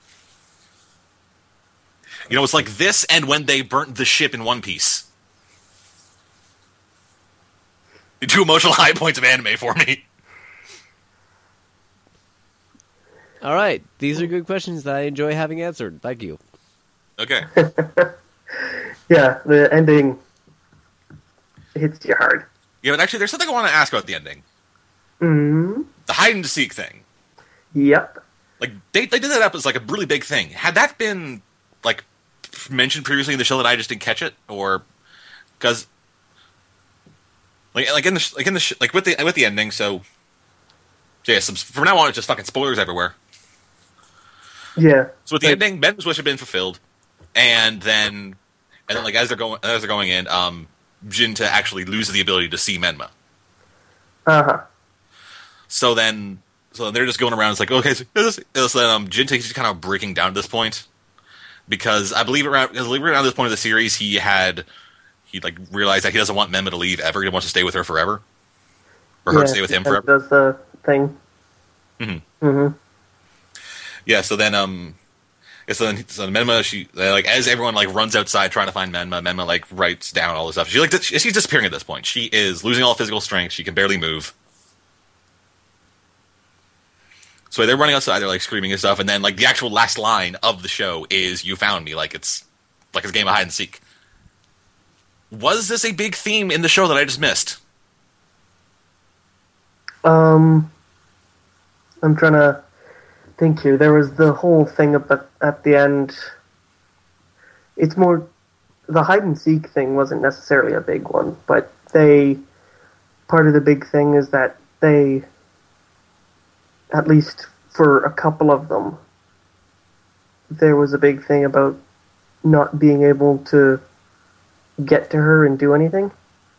S3: You know, it's like this and when they burnt the ship in One Piece. The two emotional high points of anime for me.
S2: All right. These are good questions that I enjoy having answered. Thank you.
S3: Okay.
S1: Yeah, the ending hits you hard.
S3: Yeah, but actually, there's something I want to ask about the ending.
S1: hmm
S3: The hide and seek thing.
S1: Yep.
S3: Like, they, they did that up as, like, a really big thing. Had that been, like, mentioned previously in the show that I just didn't catch it? Or, because, like, like in the, like, in the, like, with the, with the ending, so, so yeah, some, from now on, it's just fucking spoilers everywhere.
S1: Yeah.
S3: So with the
S1: Like-
S3: ending, Ben's wish had been fulfilled, and then, and then, like, as they're going, as they're going in, um, Jinta actually loses the ability to see Menma.
S1: Uh-huh.
S3: So then, so then they're just going around. It's like, okay, so, so then um, Jinta is just kind of breaking down at this point because I believe around, because I believe around this point of the series, he had he like realized that he doesn't want Menma to leave ever. He wants to stay with her forever, or her
S1: yeah,
S3: to stay with him
S1: that
S3: forever.
S1: does the thing.
S3: Mhm.
S1: hmm
S3: Yeah. So then, um, yeah, so then, so then Menma, she like as everyone like runs outside trying to find Menma, Menma like writes down all this stuff. She like she's disappearing at this point. She is losing all physical strength. She can barely move. So they're running outside, they're like screaming and stuff, and then like the actual last line of the show is "You found me," like it's like it's a game of hide and seek. Was this a big theme in the show that I just missed?
S1: Um, I'm trying to think here. There was the whole thing up at, at the end. It's more the hide and seek thing wasn't necessarily a big one, but they part of the big thing is that they, at least for a couple of them, there was a big thing about not being able to get to her and do anything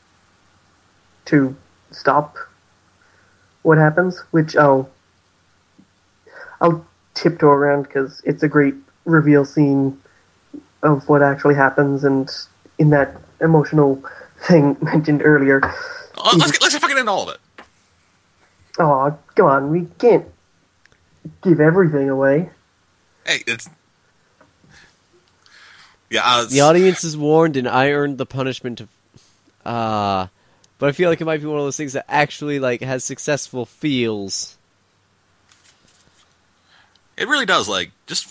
S1: to stop what happens, which I'll I'll tiptoe around because it's a great reveal scene of what actually happens, and in that emotional thing mentioned earlier.
S3: Oh, let's get, let's get fucking into all of it.
S1: Oh, come on, we can't give everything away.
S3: Hey, it's yeah. Uh,
S2: The audience is warned, and I earned the punishment of. Uh, but I feel like it might be one of those things that actually like has successful feels.
S3: It really does. Like just,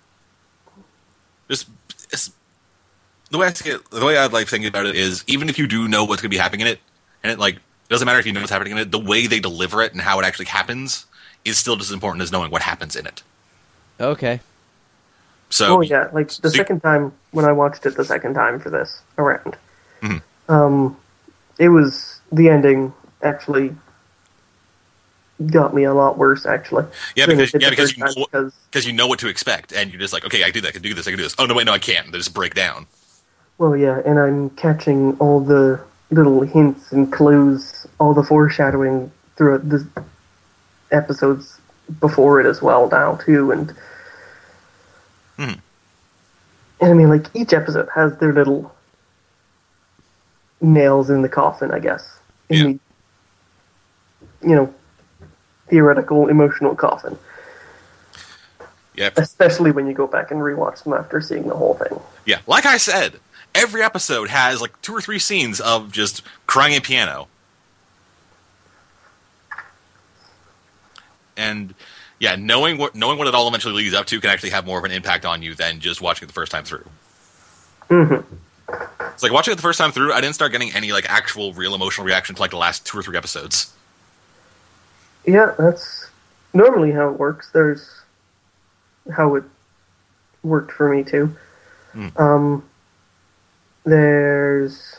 S3: just it's, the way I think it, the way I like thinking about it is, even if you do know what's going to be happening in it, and it like it doesn't matter if you know what's happening in it, the way they deliver it and how it actually happens is still just as important as knowing what happens in it.
S2: Okay.
S3: So,
S1: Oh yeah, like the
S3: so-
S1: second time when I watched it the second time for this around,
S3: Mhm.
S1: um, it was the ending actually got me a lot worse actually.
S3: yeah,
S1: than it
S3: because
S1: did
S3: yeah,
S1: the
S3: because
S1: first
S3: you know,
S1: time, because
S3: because you know what to expect, and you're just like, okay, I can do that, I can do this, I can do this. Oh no, wait, no, I can't. They just break down.
S1: well yeah, and I'm catching all the little hints and clues, all the foreshadowing throughout the episodes before it as well now too, and
S3: Mhm.
S1: and I mean like each episode has their little nails in the coffin, I guess. In
S3: Yeah.
S1: the, you know, theoretical, emotional coffin.
S3: Yep.
S1: Especially when you go back and rewatch them after seeing the whole thing.
S3: Yeah, like I said, every episode has like two or three scenes of just crying at piano. And yeah, knowing what knowing what it all eventually leads up to can actually have more of an impact on you than just watching it the first time through.
S1: Mm-hmm.
S3: It's like watching it the first time through, I didn't start getting any like actual real emotional reaction to like the last two or three episodes.
S1: Yeah, that's normally how it works. There's how it worked for me too.
S3: Mm.
S1: Um, there's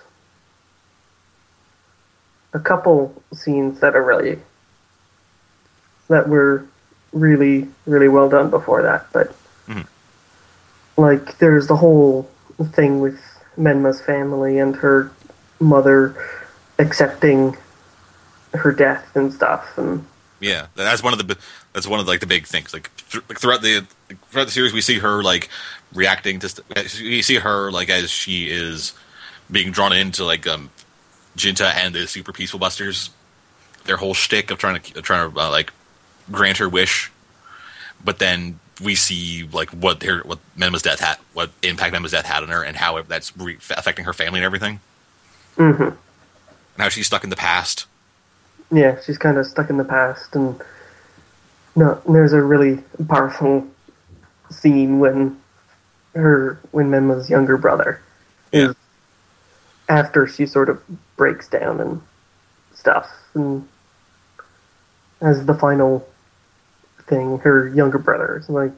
S1: a couple scenes that are really that were really really well done before that, but
S3: Mhm.
S1: like there's the whole thing with Menma's family and her mother accepting her death and stuff, and
S3: Yeah, that's one of the bi- that's one of like the big things. Like, th- like throughout the throughout the series, we see her like reacting to. St- we see her like as she is being drawn into like um, Jinta and the Super Peaceful Busters. Their whole shtick of trying to of trying to uh, like grant her wish, but then we see like what her what Menma's death had, what impact Menma's death had on her, and how it, that's re- affecting her family and everything,
S1: mm-hmm.
S3: and how she's stuck in the past.
S1: yeah, she's kind of stuck in the past, and no, there's a really powerful scene when her when Menma's younger brother is
S3: Yeah.
S1: after she sort of breaks down and stuff, and as the final thing, her younger brother is like,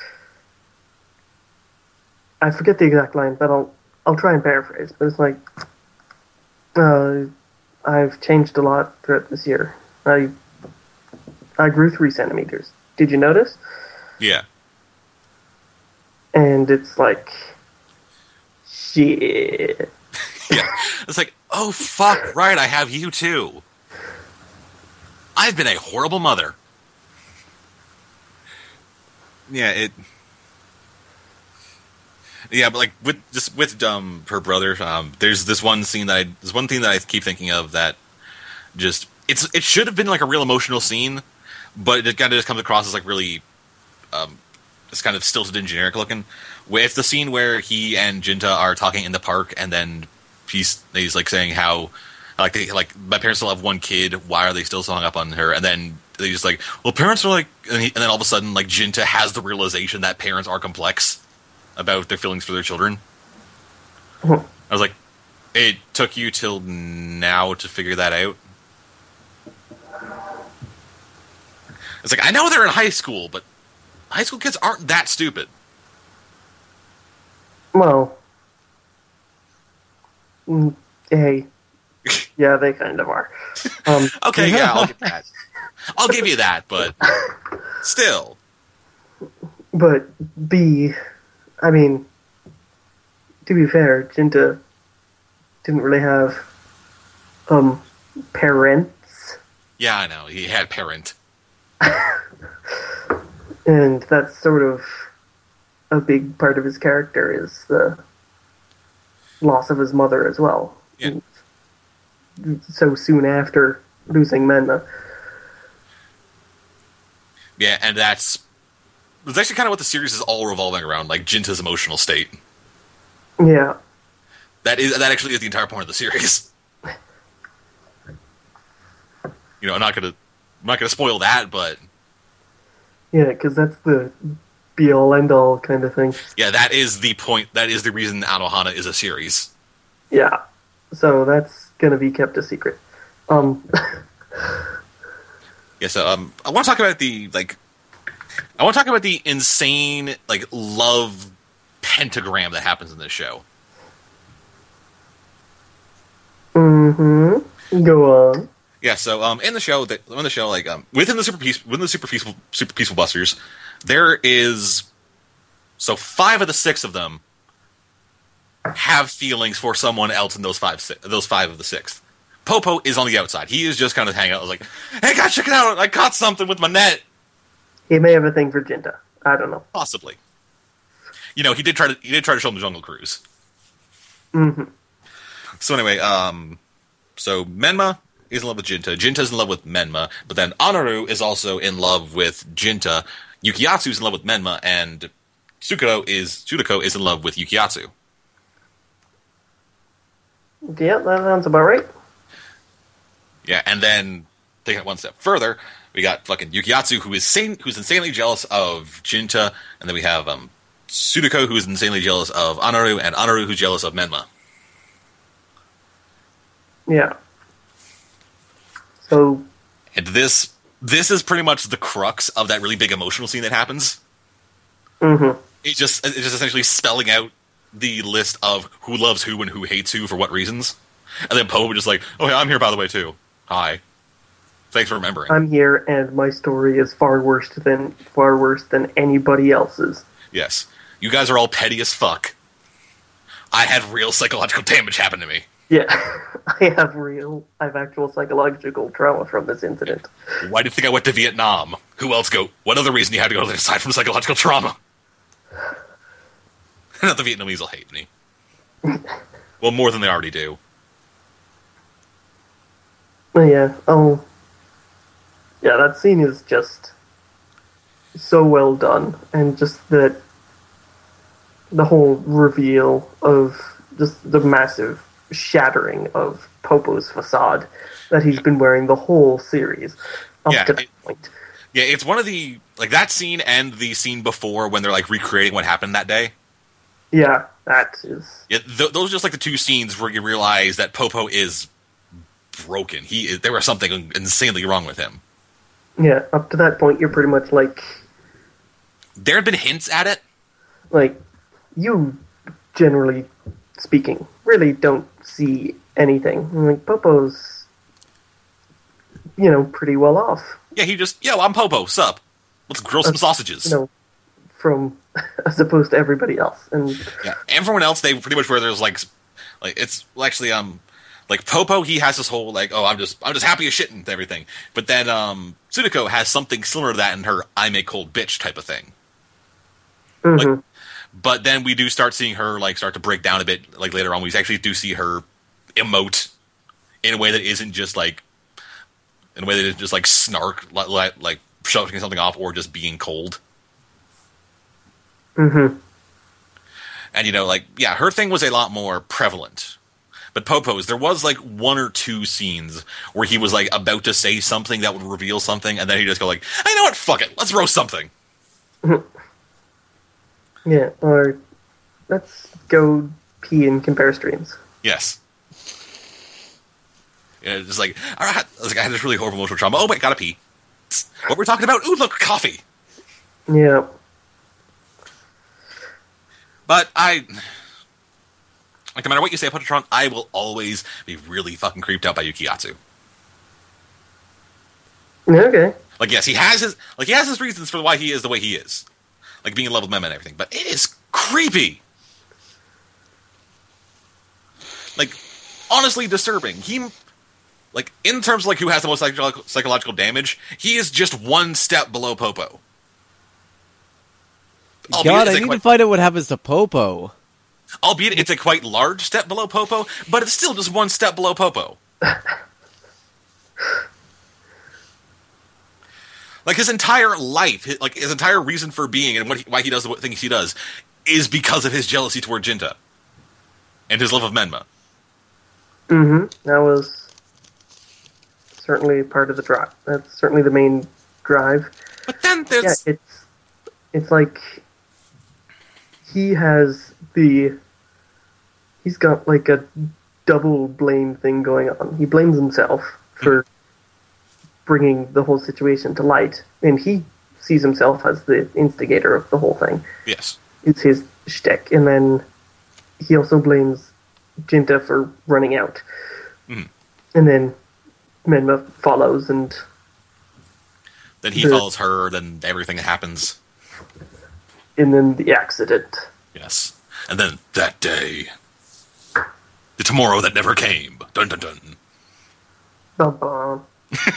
S1: I forget the exact line, but I'll I'll try and paraphrase. But it's like, uh, I've changed a lot throughout this year. I I grew three centimeters. Did you notice?
S3: Yeah.
S1: And it's like, shit.
S3: Yeah. It's like, oh, fuck, right, I have you too. I've been a horrible mother. Yeah, it... Yeah, but like, with just with um, her brother, um, there's this one scene that I... There's one thing that I keep thinking of that just... it's It should have been like a real emotional scene, but it kind of just comes across as like really... Um, it's kind of stilted and generic looking. With the scene where he and Jinta are talking in the park, and then he's he's like saying how like they, like my parents still have one kid. Why are they still so hung up on her? And then they just like, well, parents are like, and, he, and then all of a sudden like Jinta has the realization that parents are complex about their feelings for their children. I was like, it took you till now to figure that out. It's like, I know they're in high school, but high school kids aren't that stupid.
S1: Well, mm, hey, yeah, they kind of are. Um,
S3: Okay, yeah, I'll give that. I'll give you that, but still.
S1: But B, I mean, to be fair, Jinta didn't really have um parents,
S3: Yeah, I know. He had parent.
S1: and that's sort of a big part of his character is the loss of his mother as well.
S3: Yeah.
S1: So soon after losing Menma.
S3: Yeah, and that's that's actually kind of what the series is all revolving around, like Jinta's emotional state.
S1: Yeah.
S3: That is that actually is the entire point of the series. You know, I'm not gonna I'm not gonna spoil that, but
S1: Yeah, because that's the be all end all kind of thing.
S3: yeah, that is the point. That is the reason Anohana is a series.
S1: Yeah. So that's gonna be kept a secret. Um.
S3: Yeah, so um, I want to talk about the like, I want to talk about the insane like love pentagram that happens in this show.
S1: Mm-hmm. Go on.
S3: Yeah, so um, in the show, that in the show, like um, within the super peace, within the super peaceful, super peaceful busters, there is so five of the six of them have feelings for someone else in those five, si- those five of the sixth. Popo is on the outside. He is just kind of hanging out. Like, hey guys, check it out! I caught something with my net.
S1: He may have a thing for Jinta. I don't know.
S3: Possibly. You know, he did try to he did try to show him the Jungle Cruise.
S1: Mm-hmm.
S3: So anyway, um, so Menma is in love with Jinta. Jinta's in love with Menma, but then Anaru is also in love with Jinta. Yukiyatsu's in love with Menma, and Tsukudo is Tsudako is in love with Yukiyatsu.
S1: Yeah, that sounds about right.
S3: Yeah, and then taking it one step further, we got fucking Yukiyatsu, who is sane, who's insanely jealous of Jinta, and then we have um, Tsudako, who is insanely jealous of Anaru, and Anaru, who's jealous of Menma.
S1: Yeah. So,
S3: and this this is pretty much the crux of that really big emotional scene that happens.
S1: mm-hmm.
S3: It just it's just essentially spelling out the list of who loves who and who hates who for what reasons, and then Poe was just like, "Oh, yeah, I'm here by the way too. Hi, thanks for remembering.
S1: I'm here, and my story is far worse than far worse than anybody else's."
S3: Yes, you guys are all petty as fuck. I had real psychological damage happen to me.
S1: Yeah, I have real, I have actual psychological trauma from this incident.
S3: Why do you think I went to Vietnam? Who else go? What other reason you had to go there aside from psychological trauma? Not the Vietnamese will hate me. Well, more than they already do.
S1: Yeah, oh, yeah, that scene is just so well done, and just that the whole reveal of just the massive shattering of Popo's facade that he's been wearing the whole series up
S3: Yeah,
S1: to that
S3: it-
S1: point.
S3: Yeah, it's one of the like that scene and the scene before when they're like recreating what happened that day.
S1: Yeah, that is.
S3: Yeah, th- those are just like the two scenes where you realize that Popo is broken. He is, there was something insanely wrong with him.
S1: Yeah, up to that point, you're pretty much like,
S3: There had been hints at it.
S1: like, you, generally speaking, really don't see anything. Like, Popo's, you know, pretty well off.
S3: Yeah, he just, yo, I'm Popo, sup? Let's grill some
S1: Uh,
S3: sausages.
S1: You know, from, as opposed to everybody else. And,
S3: Yeah, everyone else, they pretty much where there's like, like it's well, actually um, like Popo, he has this whole like, oh, I'm just, I'm just happy as shit and everything. But then um, Tsukudo has something similar to that in her "I'm a cold bitch" type of thing.
S1: mhm.
S3: Like, but then we do start seeing her like start to break down a bit. Like later on, we actually do see her emote in a way that isn't just like, in a way that is just like snark, like like, like shoving something off or just being cold.
S1: Mhm.
S3: And, you know, like, yeah, her thing was a lot more prevalent. But Popo's, there was, like, one or two scenes where he was, like, about to say something that would reveal something, and then he'd just go, like, hey, you know what? Fuck it. Let's roast something.
S1: Yeah, or let's go pee and compare streams.
S3: Yes. Yeah, just like, all right, I, was like, I had this really horrible emotional trauma. Oh, wait, gotta pee. What were we talking about? Ooh, look, coffee.
S1: Yeah.
S3: But I... Like, no matter what you say about Tron, I will always be really fucking creeped out by Yukiyatsu.
S1: Okay.
S3: Like, yes, he has his like he has his reasons for why he is the way he is, like being in love with Mema and everything. But it is creepy, like honestly disturbing. He, like in terms of like who has the most psychological, psychological damage, he is just one step below Popo. Albeit
S2: God, I
S3: it's a
S2: need
S3: quite,
S2: to find out what happens to Popo.
S3: albeit it's a quite large step below Popo, but it's still just one step below Popo. Like his entire life, his, like his entire reason for being and what he, why he does the things he does, is because of his jealousy toward Jinta and his love of Menma.
S1: Mm-hmm. That was certainly part of the drive. That's certainly the main drive.
S3: But then there's
S1: Yeah, it's it's like he has the he's got like a double blame thing going on. He blames himself for bringing the whole situation to light, and he sees himself as the instigator of the whole thing.
S3: yes,
S1: It's his shtick, and then he also blames Jinta for running out.
S3: Mhm.
S1: And then Menma follows, and
S3: then he
S1: The-
S3: follows her. Then everything happens.
S1: and then the accident.
S3: Yes, and then that day, the tomorrow that never came. Dun dun dun.
S1: Bum, bum.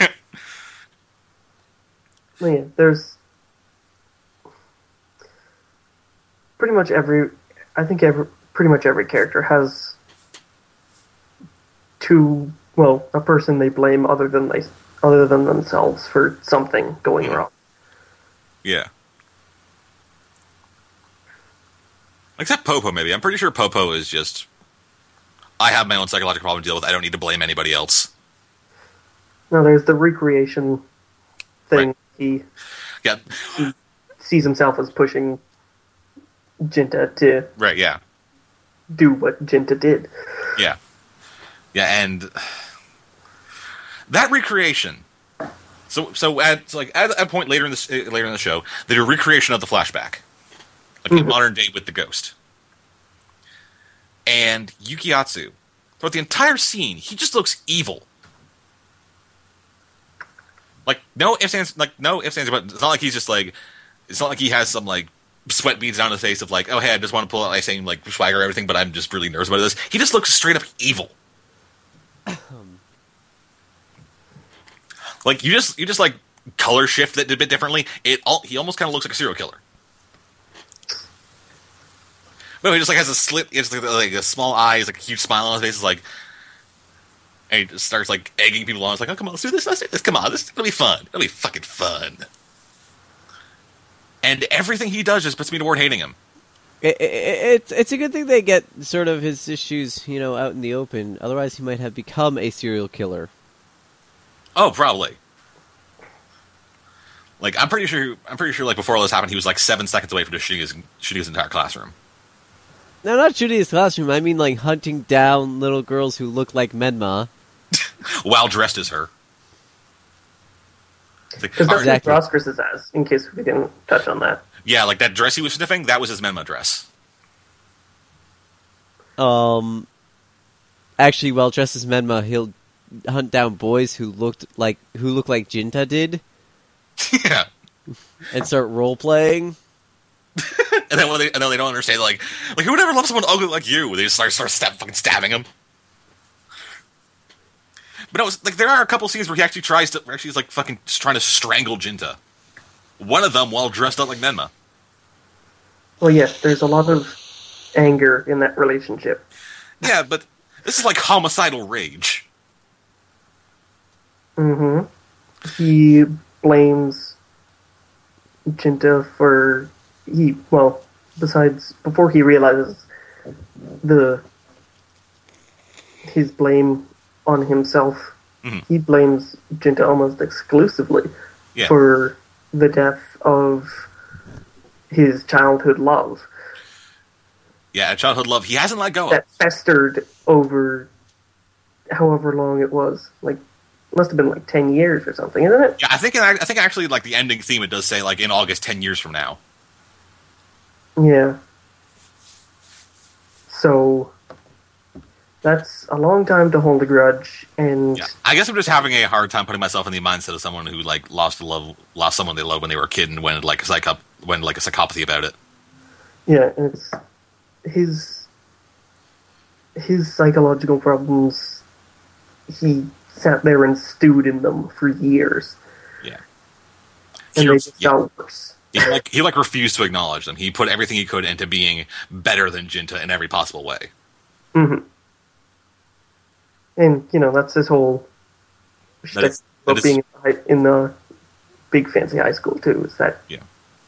S1: Yeah, there's pretty much every. I think every pretty much every character has to, well, a person they blame other than they other than themselves for something going wrong.
S3: Yeah. Except Popo, maybe. I'm pretty sure Popo is just, I have my own psychological problem to deal with. I don't need to blame anybody else.
S1: Now, there's the recreation thing.
S3: Right.
S1: He,
S3: Yeah.
S1: he sees himself as pushing Jinta to
S3: Right, yeah.
S1: do what Jinta did.
S3: Yeah. Yeah, and that recreation. So, so at so like at a point later in the uh, later in the show, they do a recreation of the flashback, like in
S1: Mhm.
S3: modern day with the ghost. And Yukiatsu, throughout the entire scene, he just looks evil. Like no ifs ands, like no ifs ands, but it's not like he's just like, it's not like he has some like sweat beads down his face of like, oh hey, I just want to pull out my same like swagger or everything, but I'm just really nervous about this. He just looks straight up evil. Like you just you just like color shift that a bit differently. It all he almost kind of looks like a serial killer. No, he just like has a slit, it's like, like a small eyes, like a huge smile on his face. Is like, and he just starts like egging people on. It's like, oh come on, let's do this, let's do this. Come on, this is gonna be fun. It'll be fucking fun. And everything he does just puts me toward hating him.
S2: It, it, it's it's a good thing they get sort of his issues, you know, out in the open. Otherwise, he might have become a serial killer.
S3: Oh, probably. Like I'm pretty sure. I'm pretty sure. Like before all this happened, he was like seven seconds away from just shooting his shooting his entire classroom.
S2: No, not shooting his classroom. I mean, like hunting down little girls who look like Menma.
S3: While dressed as her. It's like,
S1: Because that's
S2: Exactly.
S1: what Roscris is as, in case we didn't touch on that.
S3: yeah, like that dress he was sniffing, that was his Menma dress.
S2: Um, actually, while dressed as Menma, he'll hunt down boys who looked like who look like Jinta did,
S3: Yeah.
S2: and start role playing.
S3: And then when they and then they don't understand, like, like who would ever love someone ugly like you? They just start start stab, fucking stabbing him. But no, it's, like there are a couple scenes where he actually tries to, where actually he's like fucking just trying to strangle Jinta. One of them while dressed up like Menma.
S1: Well, yes, there's a lot of anger in that relationship.
S3: Yeah, but this is like homicidal rage.
S1: hmm He blames Jinta for he well, besides before he realizes the his blame on himself,
S3: Mhm.
S1: he blames Jinta almost exclusively
S3: Yeah.
S1: for the death of his childhood love
S3: Yeah, childhood love. He hasn't let go of.
S1: that festered over however long it was. Like, must have been like ten years or something, isn't it?
S3: Yeah, I think I think actually like the ending theme it does say like in August, ten years from now.
S1: Yeah. So that's a long time to hold a grudge, and
S3: Yeah, I guess I'm just having a hard time putting myself in the mindset of someone who like lost a love, lost someone they loved when they were a kid, and went like a psychop, went like a psychopathy about it.
S1: yeah, and it's his his psychological problems. He sat there and stewed in them for years,
S3: Yeah,
S1: and
S3: He
S1: they
S3: ref-
S1: just
S3: yeah.
S1: got worse.
S3: He like he like refused to acknowledge them. He put everything he could into being better than Jinta in every possible way.
S1: hmm And you know that's his whole shtick
S3: is- that
S1: about
S3: is-
S1: being in the, high- in the big fancy high school too. Is that
S3: Yeah.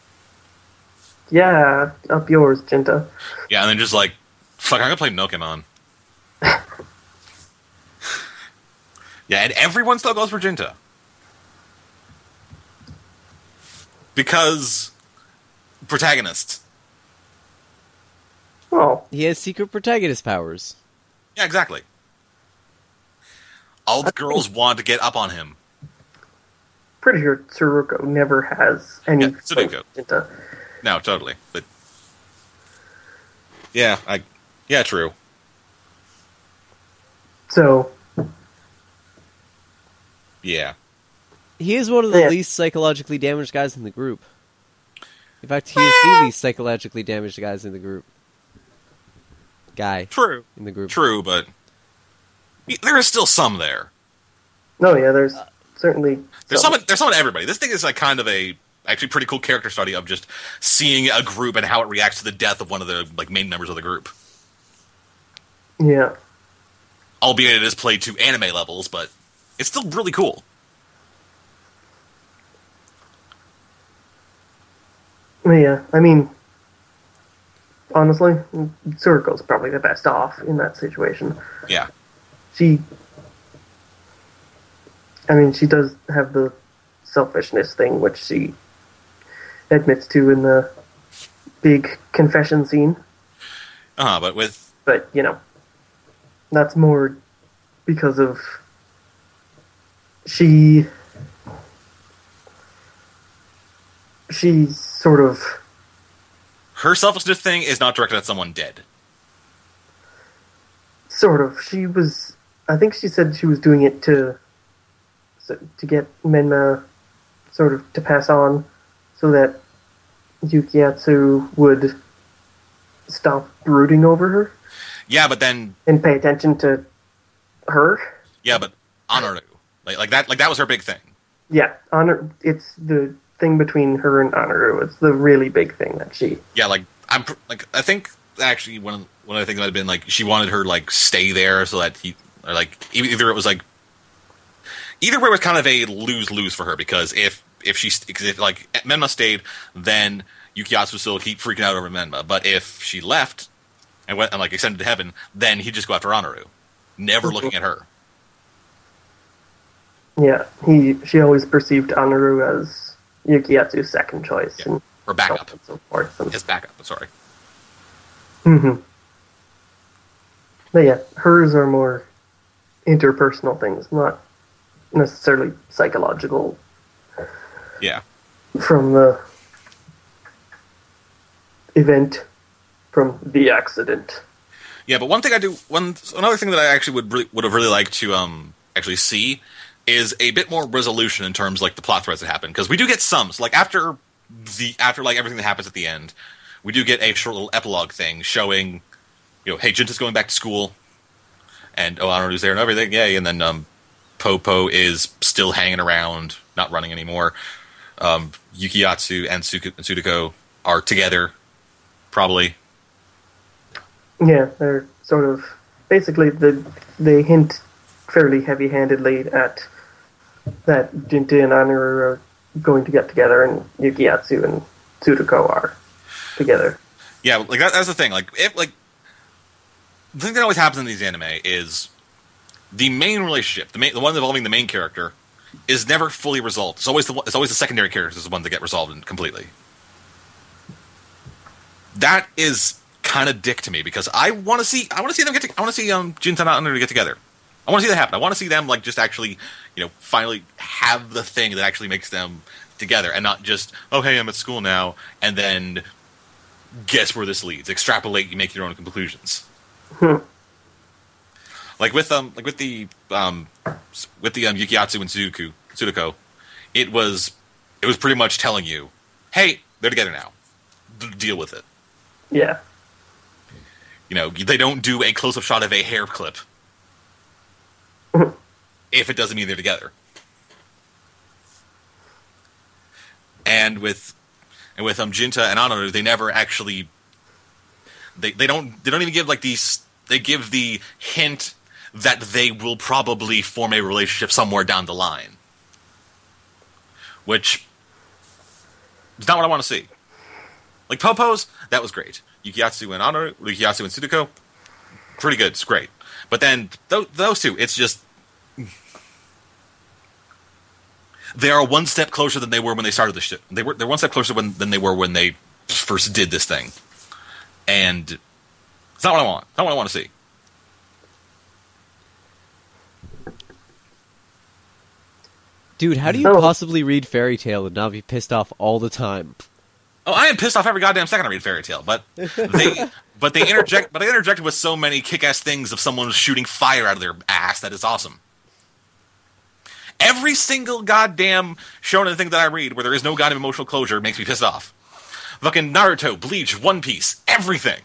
S1: yeah, up yours, Jinta.
S3: Yeah, and then just like, fuck, I'm gonna play Pokemon. Yeah, and everyone still goes for Jinta. Because protagonists.
S1: Oh,
S2: He has secret protagonist powers.
S3: Yeah, exactly. All the girls want to get up on him.
S1: pretty sure Tsuruko never has any
S3: Yeah, Tsuruko.
S1: Jinta.
S3: No, totally. But yeah, I yeah, true.
S1: So
S3: Yeah.
S2: He is one of the
S1: Yeah.
S2: least psychologically damaged guys in the group. In fact, he is the least psychologically damaged guys in the group. Guy
S3: True.
S2: in the group.
S3: True, but there is still some there.
S1: no, yeah, there's certainly
S3: There's
S1: some.
S3: some there's some in everybody. This thing is like kind of a actually pretty cool character study of just seeing a group and how it reacts to the death of one of the like main members of the group.
S1: Yeah,
S3: albeit it is played to anime levels, but it's still really cool.
S1: Yeah, I mean, honestly, Tsuruko's probably the best off in that situation.
S3: Yeah.
S1: She, I mean, she does have the selfishness thing, which she admits to in the big confession scene.
S3: Uh-huh, but with...
S1: But, you know, that's more because of she... She's sort of...
S3: Her selfishness thing is not directed at someone dead.
S1: Sort of. She was... I think she said she was doing it to... to get Menma sort of to pass on so that Yukiatsu would stop brooding over her.
S3: Yeah, but then...
S1: And pay attention to her.
S3: Yeah, but Anaru. Like, like that like that was her big thing.
S1: Yeah, honor. It's the thing between her and Anaru. It's the really big thing that she...
S3: Yeah, like, I'm pr- like I think actually one of, one of the things might have been like she wanted her like stay there so that he... Or like, either it was like... Either way was kind of a lose-lose for her, because if if she if like Menma stayed, then Yukiatsu would still keep freaking out over Menma. But if she left and went and like ascended to heaven, then he'd just go after Anaru, never
S1: Mm-hmm.
S3: looking at her.
S1: Yeah, he. She always perceived Anaru as Yukiatsu's second choice.
S3: Yeah.
S1: And
S3: Or backup.
S1: and so forth. And,
S3: His backup. Sorry.
S1: mm-hmm. But yeah, hers are more interpersonal things, not necessarily psychological
S3: Yeah.
S1: from the event, from the accident.
S3: Yeah, but one thing I do, one another thing that I actually would really, would have really liked to um actually see is a bit more resolution in terms of, like, the plot threads that happen, because we do get some. So, like, after the after like everything that happens at the end, we do get a short little epilogue thing showing, you know, hey, Jinta's going back to school, and oh, Anaru's there and everything, yay, and then um, Popo is still hanging around, not running anymore. Um, Yukiatsu and Suka- and Sudako are together, probably.
S1: Yeah, they're sort of basically the they hint fairly heavy-handedly at that Jinta and Anaru are going to get together, and Yukiatsu and Sudako are together.
S3: Yeah, like that, that's the thing. Like, if like the thing that always happens in these anime is the main relationship, the main, the one involving the main character, is never fully resolved. It's always the it's always the secondary characters is the ones that get resolved completely. That is kind of dick to me, because I want to see I want to see them get to, I want to see um Jinta and Anaru get together. I want to see that happen. I want to see them like just actually, you know, finally have the thing that actually makes them together, and not just, oh hey, I'm at school now, and then guess where this leads. Extrapolate, you make your own conclusions. Like with um, like with the um, with the um, Yukiatsu and Sudoku, Sudako, it was it was pretty much telling you, hey, they're together now. D- deal with it.
S1: Yeah.
S3: You know, they don't do a close-up shot of a hair clip if it doesn't mean they're together. And with and with um Jinta and Anaru, they never actually they they don't they don't even give like these they give the hint that they will probably form a relationship somewhere down the line, which is not what I want to see. Like Popo's, that was great. Yukiatsu and Anaru, Yukiatsu and Sudako, pretty good. It's great. But then th- those two, it's just they are one step closer than they were when they started this shit. They were they're one step closer when, than they were when they first did this thing, and it's not what I want. It's not what I want to see.
S2: Dude, how do you
S1: So-
S2: possibly read Fairy Tail and not be pissed off all the time?
S3: Oh, I am pissed off every goddamn second I read Fairy Tail, but they but they interject but they interjected with so many kick-ass things of someone shooting fire out of their ass that is awesome. Every single goddamn shonen thing that I read where there is no goddamn emotional closure makes me pissed off. Fucking Naruto, Bleach, One Piece, everything.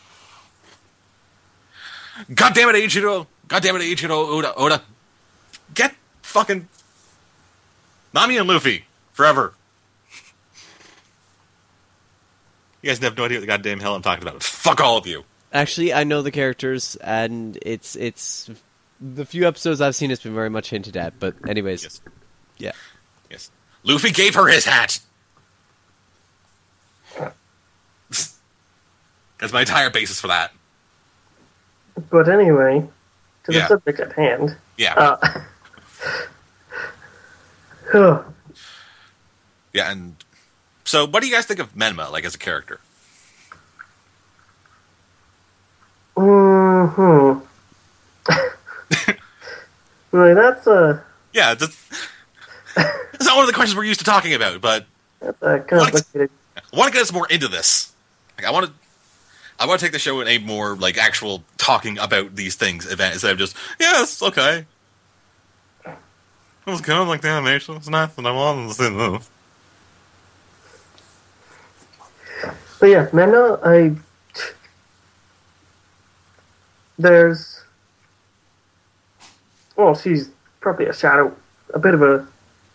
S3: God damn it, Eiichiro. God damn it, Eiichiro Oda. Oda. Get fucking Nami and Luffy forever. You guys have no idea what the goddamn hell I'm talking about. Fuck all of you.
S2: Actually, I know the characters, and it's it's the few episodes I've seen, it's been very much hinted at. But anyways,
S3: Yes.
S2: yeah.
S3: Yes. Luffy gave her his hat. That's my entire basis for that.
S1: But anyway, to the
S3: Yeah.
S1: subject at hand.
S3: Yeah.
S1: Uh, huh.
S3: Yeah, and so what do you guys think of Menma, like, as a character?
S1: Mm-hmm. Like, that's a,
S3: Yeah, that's, that's not one of the questions we're used to talking about, but
S1: that's a complicated...
S3: I want to get us more into this. Like, I want to, I want to take the show in a more, like, actual talking about these things event instead of just, yeah, it's okay. It was kind of like the animation. It's nice, and I wanted to see this.
S1: But yeah, Mena, I... There's... Well, she's probably a shadow. A bit of a...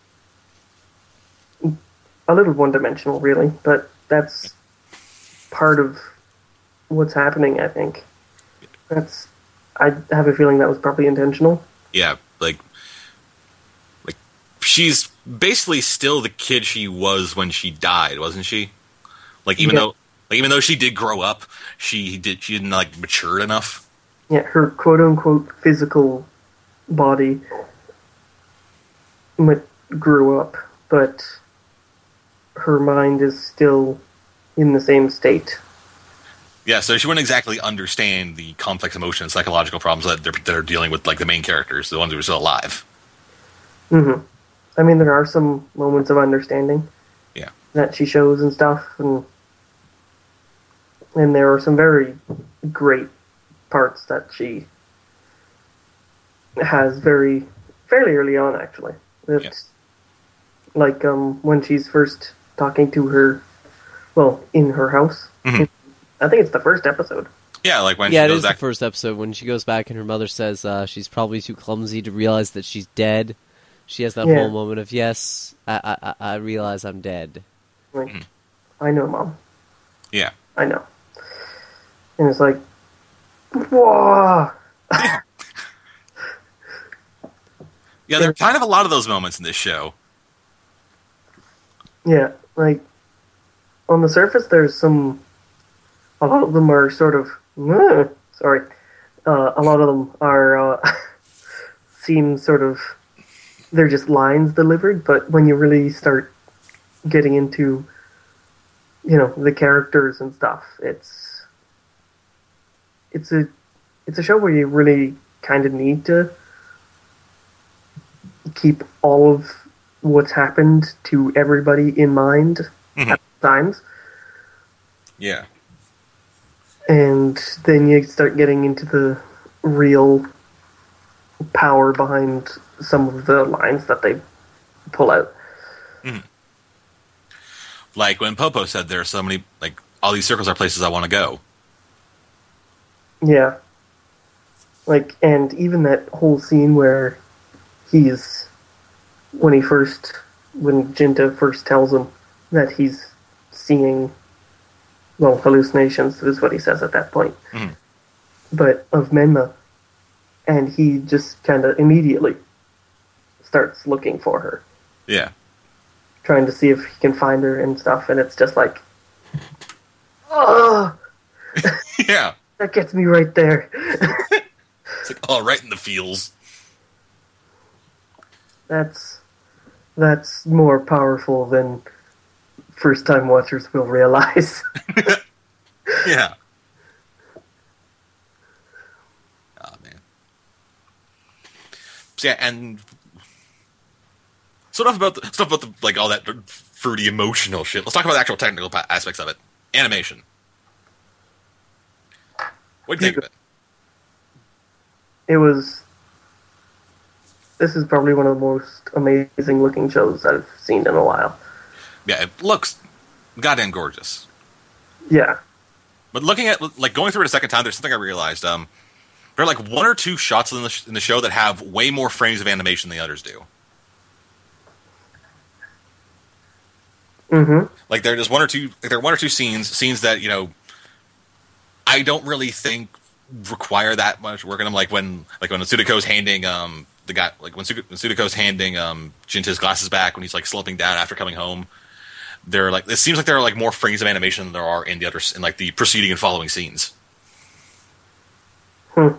S1: A little one-dimensional, really. But that's part of what's happening, I think. That's... I have a feeling that was probably intentional.
S3: Yeah, like, like she's basically still the kid she was when she died, wasn't she? Like, even
S1: Yeah.
S3: though, like, even though she did grow up, she did she didn't like mature enough.
S1: Yeah, her quote-unquote physical body might grew up, but her mind is still in the same state.
S3: Yeah, so she wouldn't exactly understand the complex emotions, psychological problems that they're, they're dealing with, like the main characters, the ones who are still alive.
S1: hmm I mean, there are some moments of understanding
S3: Yeah,
S1: that she shows and stuff, and and there are some very great parts that she has very fairly early on, actually. It's
S3: Yeah.
S1: like um, when she's first talking to her, well, in her house.
S3: Mhm.
S1: I think it's the first episode.
S3: yeah, like when
S2: Yeah,
S3: she
S2: it
S3: goes
S2: is
S3: back.
S2: the first episode when she goes back and her mother says uh, she's probably too clumsy to realize that she's dead. She has that
S1: Yeah.
S2: whole moment of, yes, I, I, I I realize I'm dead.
S1: Like,
S3: Mhm.
S1: I know, Mom.
S3: Yeah,
S1: I know. And it's like, whoa!
S3: yeah, there are kind of a lot of those moments in this show.
S1: Yeah, like, on the surface, there's some. A lot of them are sort of. "Meh," sorry. Uh, a lot of them are. Uh, seem sort of. They're just lines delivered, but when you really start getting into. You know, the characters and stuff, it's. It's a. It's a show where you really kind of need to. Keep all of what's happened to everybody in mind
S3: Mhm.
S1: at times.
S3: Yeah,
S1: And then you start getting into the real power behind some of the lines that they pull out.
S3: like when Popo said there are so many, like, all these circles are places I want to go.
S1: Yeah. Like, and even that whole scene where he's, when he first, when Jinta first tells him that he's seeing, well, hallucinations is what he says at that point.
S3: Mhm.
S1: But of Menma, and he just kind of immediately starts looking for her,
S3: Yeah,
S1: trying to see if he can find her and stuff, and it's just like, oh,
S3: yeah,
S1: that gets me right there.
S3: it's like, oh, right in the feels.
S1: That's that's more powerful than first time watchers will realize.
S3: Yeah. Oh man. So, yeah, and so enough about the stuff about the like all that fruity emotional shit. Let's talk about the actual technical pa- aspects of it. Animation. What do you think of it?
S1: It was. This is probably one of the most amazing looking shows I've seen in a while.
S3: Yeah, it looks goddamn gorgeous.
S1: Yeah.
S3: But looking at like going through it a second time, there's something I realized. Um, there are like one or two shots in the sh- in the show that have way more frames of animation than the others do.
S1: Mm-hmm.
S3: Like there, there's one or two, like, there are one or two scenes, scenes that you know, I don't really think require that much work in them. Like when like when Sudako's handing um the guy like when, Su- when Sudako's handing um Jinta's glasses back when he's like slumping down after coming home. There like it seems like there are like more frames of animation than there are in the other in like the preceding and following scenes.
S1: Hmm.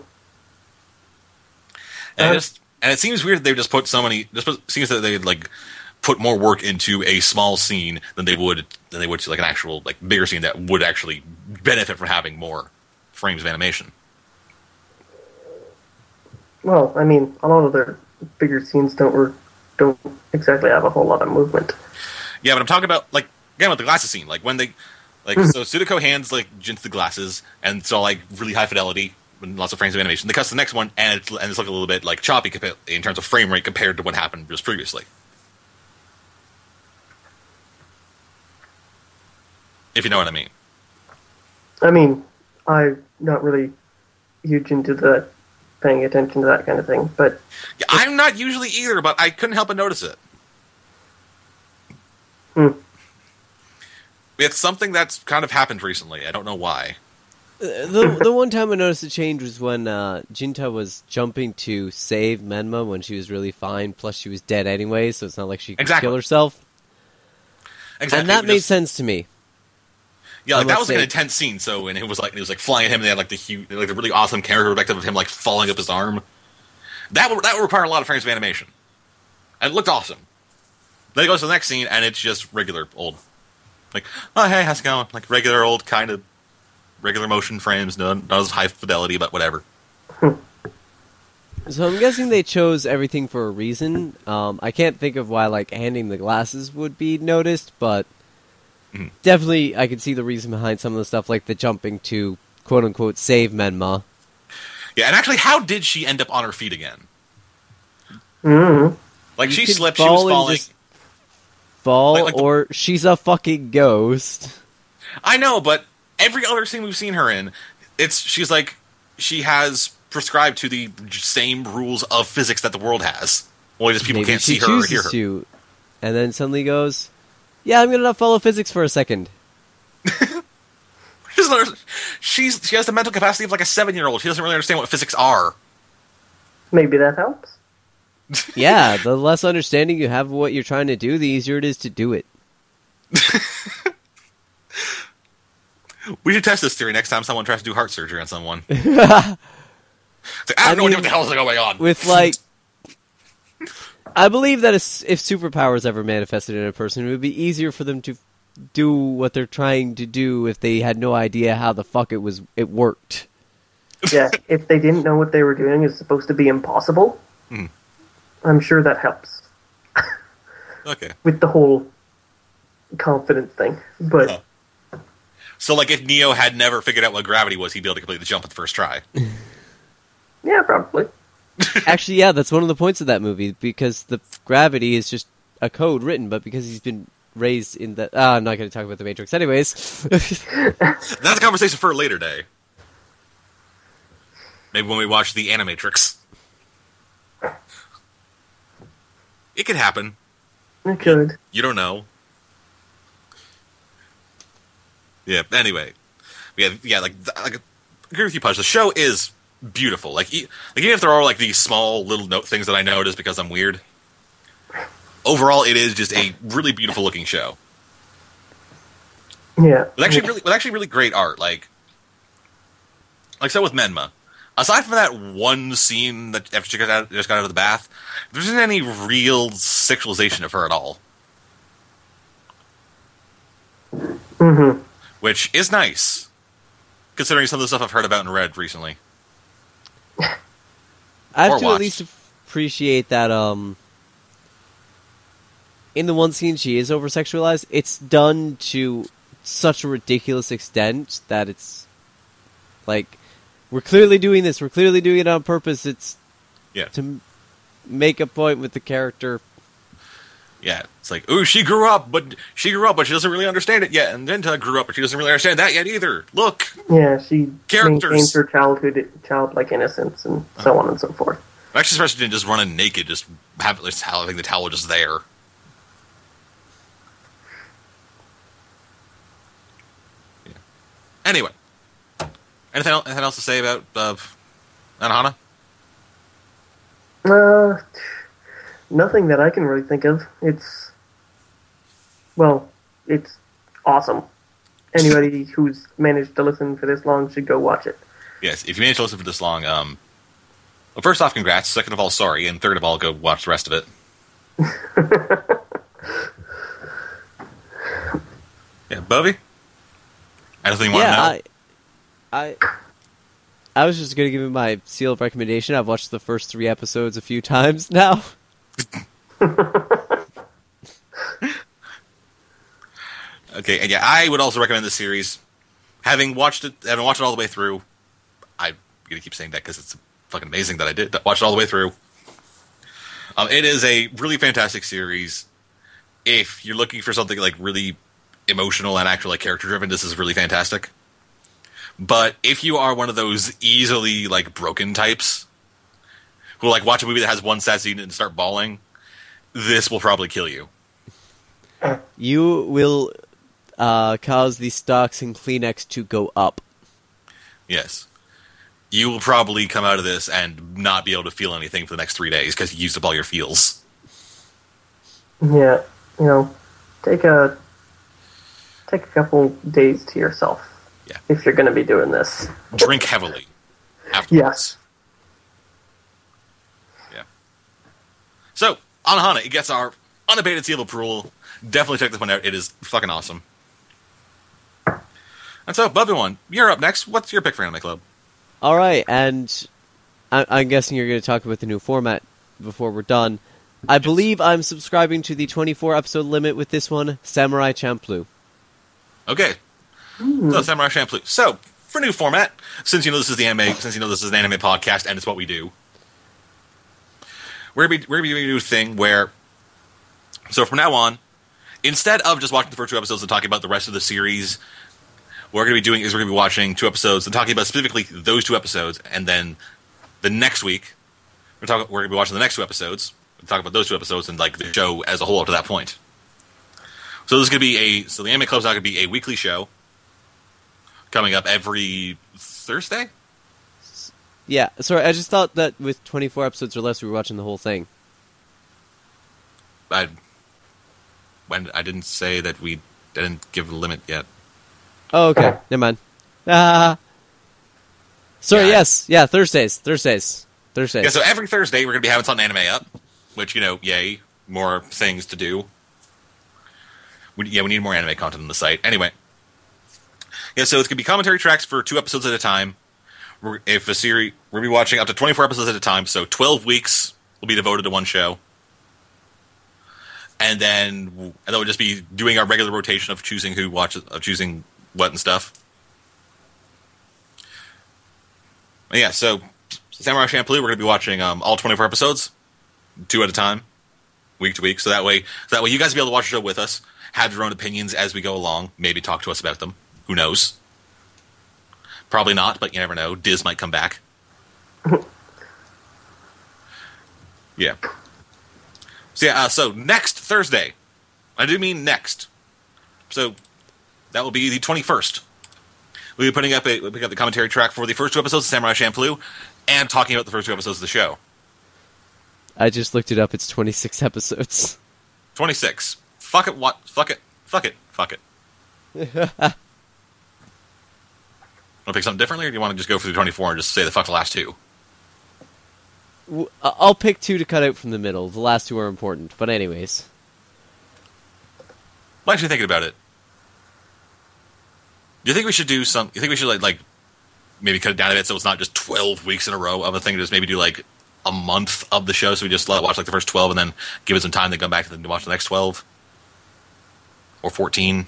S3: And
S1: Uh,
S3: it just and it seems weird that they just put so many. Just put, seems that they like put more work into a small scene than they would than they would to like an actual like bigger scene that would actually benefit from having more frames of animation.
S1: Well, I mean, a lot of their bigger scenes don't work, don't exactly have a whole lot of movement.
S3: Yeah, but I'm talking about like again with the glasses scene, like when they like so Sudako hands like Jinta the glasses, and it's all like really high fidelity with lots of frames of animation. They cut to the next one, and it's and it's like a little bit like choppy compa- in terms of frame rate compared to what happened just previously. If you know what I mean.
S1: I mean, I'm not really huge into the paying attention to that kind of thing, but
S3: Yeah, I'm not usually either, but I couldn't help but notice it.
S1: hmm.
S3: It's something that's kind of happened recently. I don't know why.
S2: Uh, the the one time I noticed a change was when uh, Jinta was jumping to save Menma when she was really fine. Plus, she was dead anyway, so it's not like she could
S3: Exactly.
S2: kill herself.
S3: Exactly.
S2: And that
S3: It
S2: made
S3: just-
S2: sense to me.
S3: Yeah,
S2: I
S3: like that
S2: must
S3: was like an
S2: say-
S3: intense scene. So, and it was like it was like flying at him. They had like the huge, like the really awesome camera perspective of him like falling up his arm. That would that would require a lot of frames of animation, and it looked awesome. Then it goes to the next scene, and it's just regular old, like oh hey, how's it going? Like regular old kind of regular motion frames, no, not as high fidelity, but whatever.
S2: So I'm guessing they chose everything for a reason. Um, I can't think of why like handing the glasses would be noticed, but
S3: Mhm.
S2: definitely I could see the reason behind some of the stuff, like the jumping to quote unquote save Menma.
S3: Yeah, and actually, how did she end up on her feet again?
S1: Mm-hmm.
S3: Like
S2: You
S3: she
S2: could
S3: slipped, she was
S2: fall and
S3: falling.
S2: just Fall
S3: Like- like the-
S2: or she's a fucking ghost.
S3: I know, but every other scene we've seen her in, it's she's like she has prescribed to the same rules of physics that the world has. Only just people
S2: Maybe
S3: can't
S2: she
S3: see her or
S2: chooses
S3: hear her.
S2: to, and then suddenly goes, "Yeah, I'm gonna not follow physics for a second."
S3: She doesn't under- She's she has the mental capacity of like a seven year old. She doesn't really understand what physics are.
S1: Maybe that helps.
S2: Yeah, the less understanding you have of what you're trying to do, the easier it is to do it.
S3: We should test this theory next time someone tries to do heart surgery on someone. It's like, I
S2: I
S3: have no
S2: mean,
S3: idea what the hell is going on.
S2: With like, I believe that if if superpowers ever manifested in a person, it would be easier for them to do what they're trying to do if they had no idea how the fuck it was it worked.
S1: Yeah, if they didn't know what they were doing, it's supposed to be impossible.
S3: Mhm.
S1: I'm sure that helps
S3: Okay.
S1: with the whole confidence thing. But
S3: Huh. So, like, if Neo had never figured out what gravity was, he'd be able to complete the jump at the first try.
S1: yeah, probably.
S2: Actually, yeah, that's one of the points of that movie, because the gravity is just a code written, but because he's been raised in the... Ah, I'm not going to talk about the Matrix. Anyways.
S3: That's a conversation for a later day. Maybe when we watch the Animatrix. It could happen.
S1: It could.
S3: You don't know. Yeah. Anyway, yeah, yeah. Like, like, I agree with you, Punch. The show is beautiful. Like, e- like even if there are like these small little note things that I notice because I'm weird. Overall, it is just a really beautiful looking show.
S1: Yeah.
S3: With actually really, with actually really great art. Like, like so with Menma. Aside from that one scene that after she got out, just got out of the bath, there isn't any real sexualization of her at all,
S1: Mm-hmm.
S3: which is nice, considering some of the stuff I've heard about and read recently.
S2: I have
S3: Or
S2: to
S3: watched.
S2: at least appreciate that, um... in the one scene she is over-sexualized, it's done to such a ridiculous extent that it's... like... We're clearly doing this. We're clearly doing it on purpose. It's
S3: Yeah,
S2: to m- make a point with the character.
S3: yeah. It's like, ooh, she grew up, but she grew up, but she doesn't really understand it yet. And Venta grew up, but she doesn't really understand that yet either. Look,
S1: Yeah, she
S3: Characters.
S1: maintains her childhood, childlike innocence, and so on and so forth.
S3: I'm actually surprised she didn't just run in naked, just have just having the towel just there. Yeah. Anyway, Anything, el- anything else to say about uh, Anohana?
S1: Uh, nothing that I can really think of. It's, well, it's awesome. Anybody who's managed to listen for this long should go watch it.
S3: Yes, if you managed to listen for this long, um, well, first off, congrats. Second of all, sorry. And third of all, go watch the rest of it. Yeah, Bovey? Anything you want
S2: Yeah,
S3: to know?
S2: I, I, I was just gonna give it my seal of recommendation. I've watched the first three episodes a few times now.
S3: Okay, and yeah, I would also recommend this series. Having watched it, having watched it all the way through, I'm gonna keep saying that because it's fucking amazing that I did watch it all the way through. Um, it is a really fantastic series. If you're looking for something like really emotional and actually like character driven, this is really fantastic. But if you are one of those easily like broken types who like watch a movie that has one sad scene and start bawling, this will probably kill you.
S2: You will uh, cause the stocks in Kleenex to go up.
S3: Yes. You will probably come out of this and not be able to feel anything for the next three days because you used up all your feels.
S1: Yeah, you know, take a take a couple days to yourself.
S3: Yeah.
S1: If you're going to be doing this.
S3: Drink heavily afterwards.
S1: Yes.
S3: Yeah. So, Anohana, it gets our unabated seal of approval. Definitely check this one out. It is fucking awesome. And so, Bubby One, you're up next. What's your pick for Anime Club?
S2: All right, and I- I'm guessing you're going to talk about the new format before we're done. I believe I'm subscribing to the twenty-four episode limit with this one, Samurai Champloo.
S3: Okay. So, Samurai Champloo. So, for new format, since you know this is the anime, since you know this is an anime podcast and it's what we do, we're going to be we're gonna be doing a new thing where, so from now on, instead of just watching the first two episodes and talking about the rest of the series, what we're going to be doing is we're going to be watching two episodes and talking about specifically those two episodes, and then the next week, we're talking we're going to be watching the next two episodes, we'll talk about those two episodes and like the show as a whole up to that point. So this is going to be a so the Anime Club's not going to be a weekly show coming up every Thursday.
S2: Yeah, sorry, I just thought that with twenty-four episodes or less, we were watching the whole thing.
S3: I when I didn't say that we didn't give a limit yet.
S2: Oh, okay, never mind. Ah. Sorry,
S3: Yeah.
S2: yes, yeah, Thursdays, Thursdays, Thursdays.
S3: Yeah, so every Thursday we're going to be having something anime up, which, you know, yay, more things to do. We, yeah, we need more anime content on the site. Anyway. Yeah, so it's going to be commentary tracks for two episodes at a time. We're, if a series, we're going to be watching up to twenty-four episodes at a time, so twelve weeks will be devoted to one show. And then, and then we'll just be doing our regular rotation of choosing who watches, of choosing what and stuff. But yeah, so Samurai Champloo, we're going to be watching um, all twenty-four episodes, two at a time, week to week. So that way, so that way you guys will be able to watch the show with us, have your own opinions as we go along, maybe talk to us about them. Who knows? Probably not, but you never know. Diz might come back. Yeah. So yeah, uh, so next Thursday, I do mean next. So that will be the twenty-first. We'll be putting up a we'll pick up the commentary track for the first two episodes of Samurai Champloo, and talking about the first two episodes of the show.
S2: I just looked it up. It's twenty-six episodes.
S3: twenty-six. Fuck it. What? Fuck it. Fuck it. Fuck it. Want to pick something differently, or do you want to just go through twenty-four and just say the fuck the last two?
S2: W- I'll pick two to cut out from the middle. The last two are important, but anyways.
S3: I'm actually thinking about it. Do you think we should do some? You think we should like like maybe cut it down a bit so it's not just twelve weeks in a row of a thing? Just maybe do like a month of the show, so we just let, watch like the first twelve and then give it some time to come back and watch the next twelve or fourteen.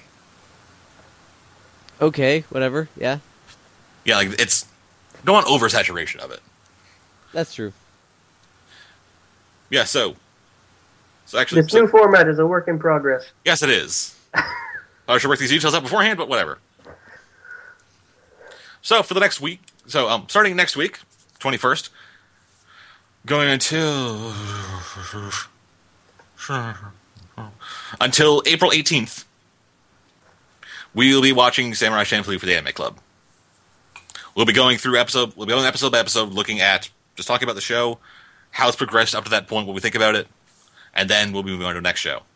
S2: Okay, whatever. Yeah,
S3: Yeah, like it's don't want oversaturation of it.
S2: that's true.
S3: Yeah, so so actually,
S1: This
S3: so,
S1: new format is a work in progress.
S3: yes, it is. I should work these details out beforehand, but whatever. So for the next week, so um, starting next week, twenty-first, going until until April eighteenth, we will be watching Samurai Champloo for the Anime Club. We'll be going through episode. We'll be going episode by episode, looking at just talking about the show, how it's progressed up to that point, what we think about it, and then we'll be moving on to the next show.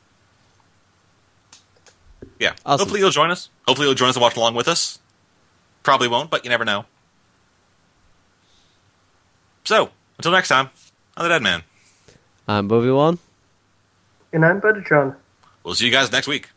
S3: Yeah.
S2: Awesome.
S3: Hopefully you'll join us. Hopefully you'll join us and watch along with us. Probably won't, but you never know. So, until next time, I'm the Dead Man.
S2: I'm Bobby Wan.
S1: And I'm Buttertron.
S3: We'll see you guys next week.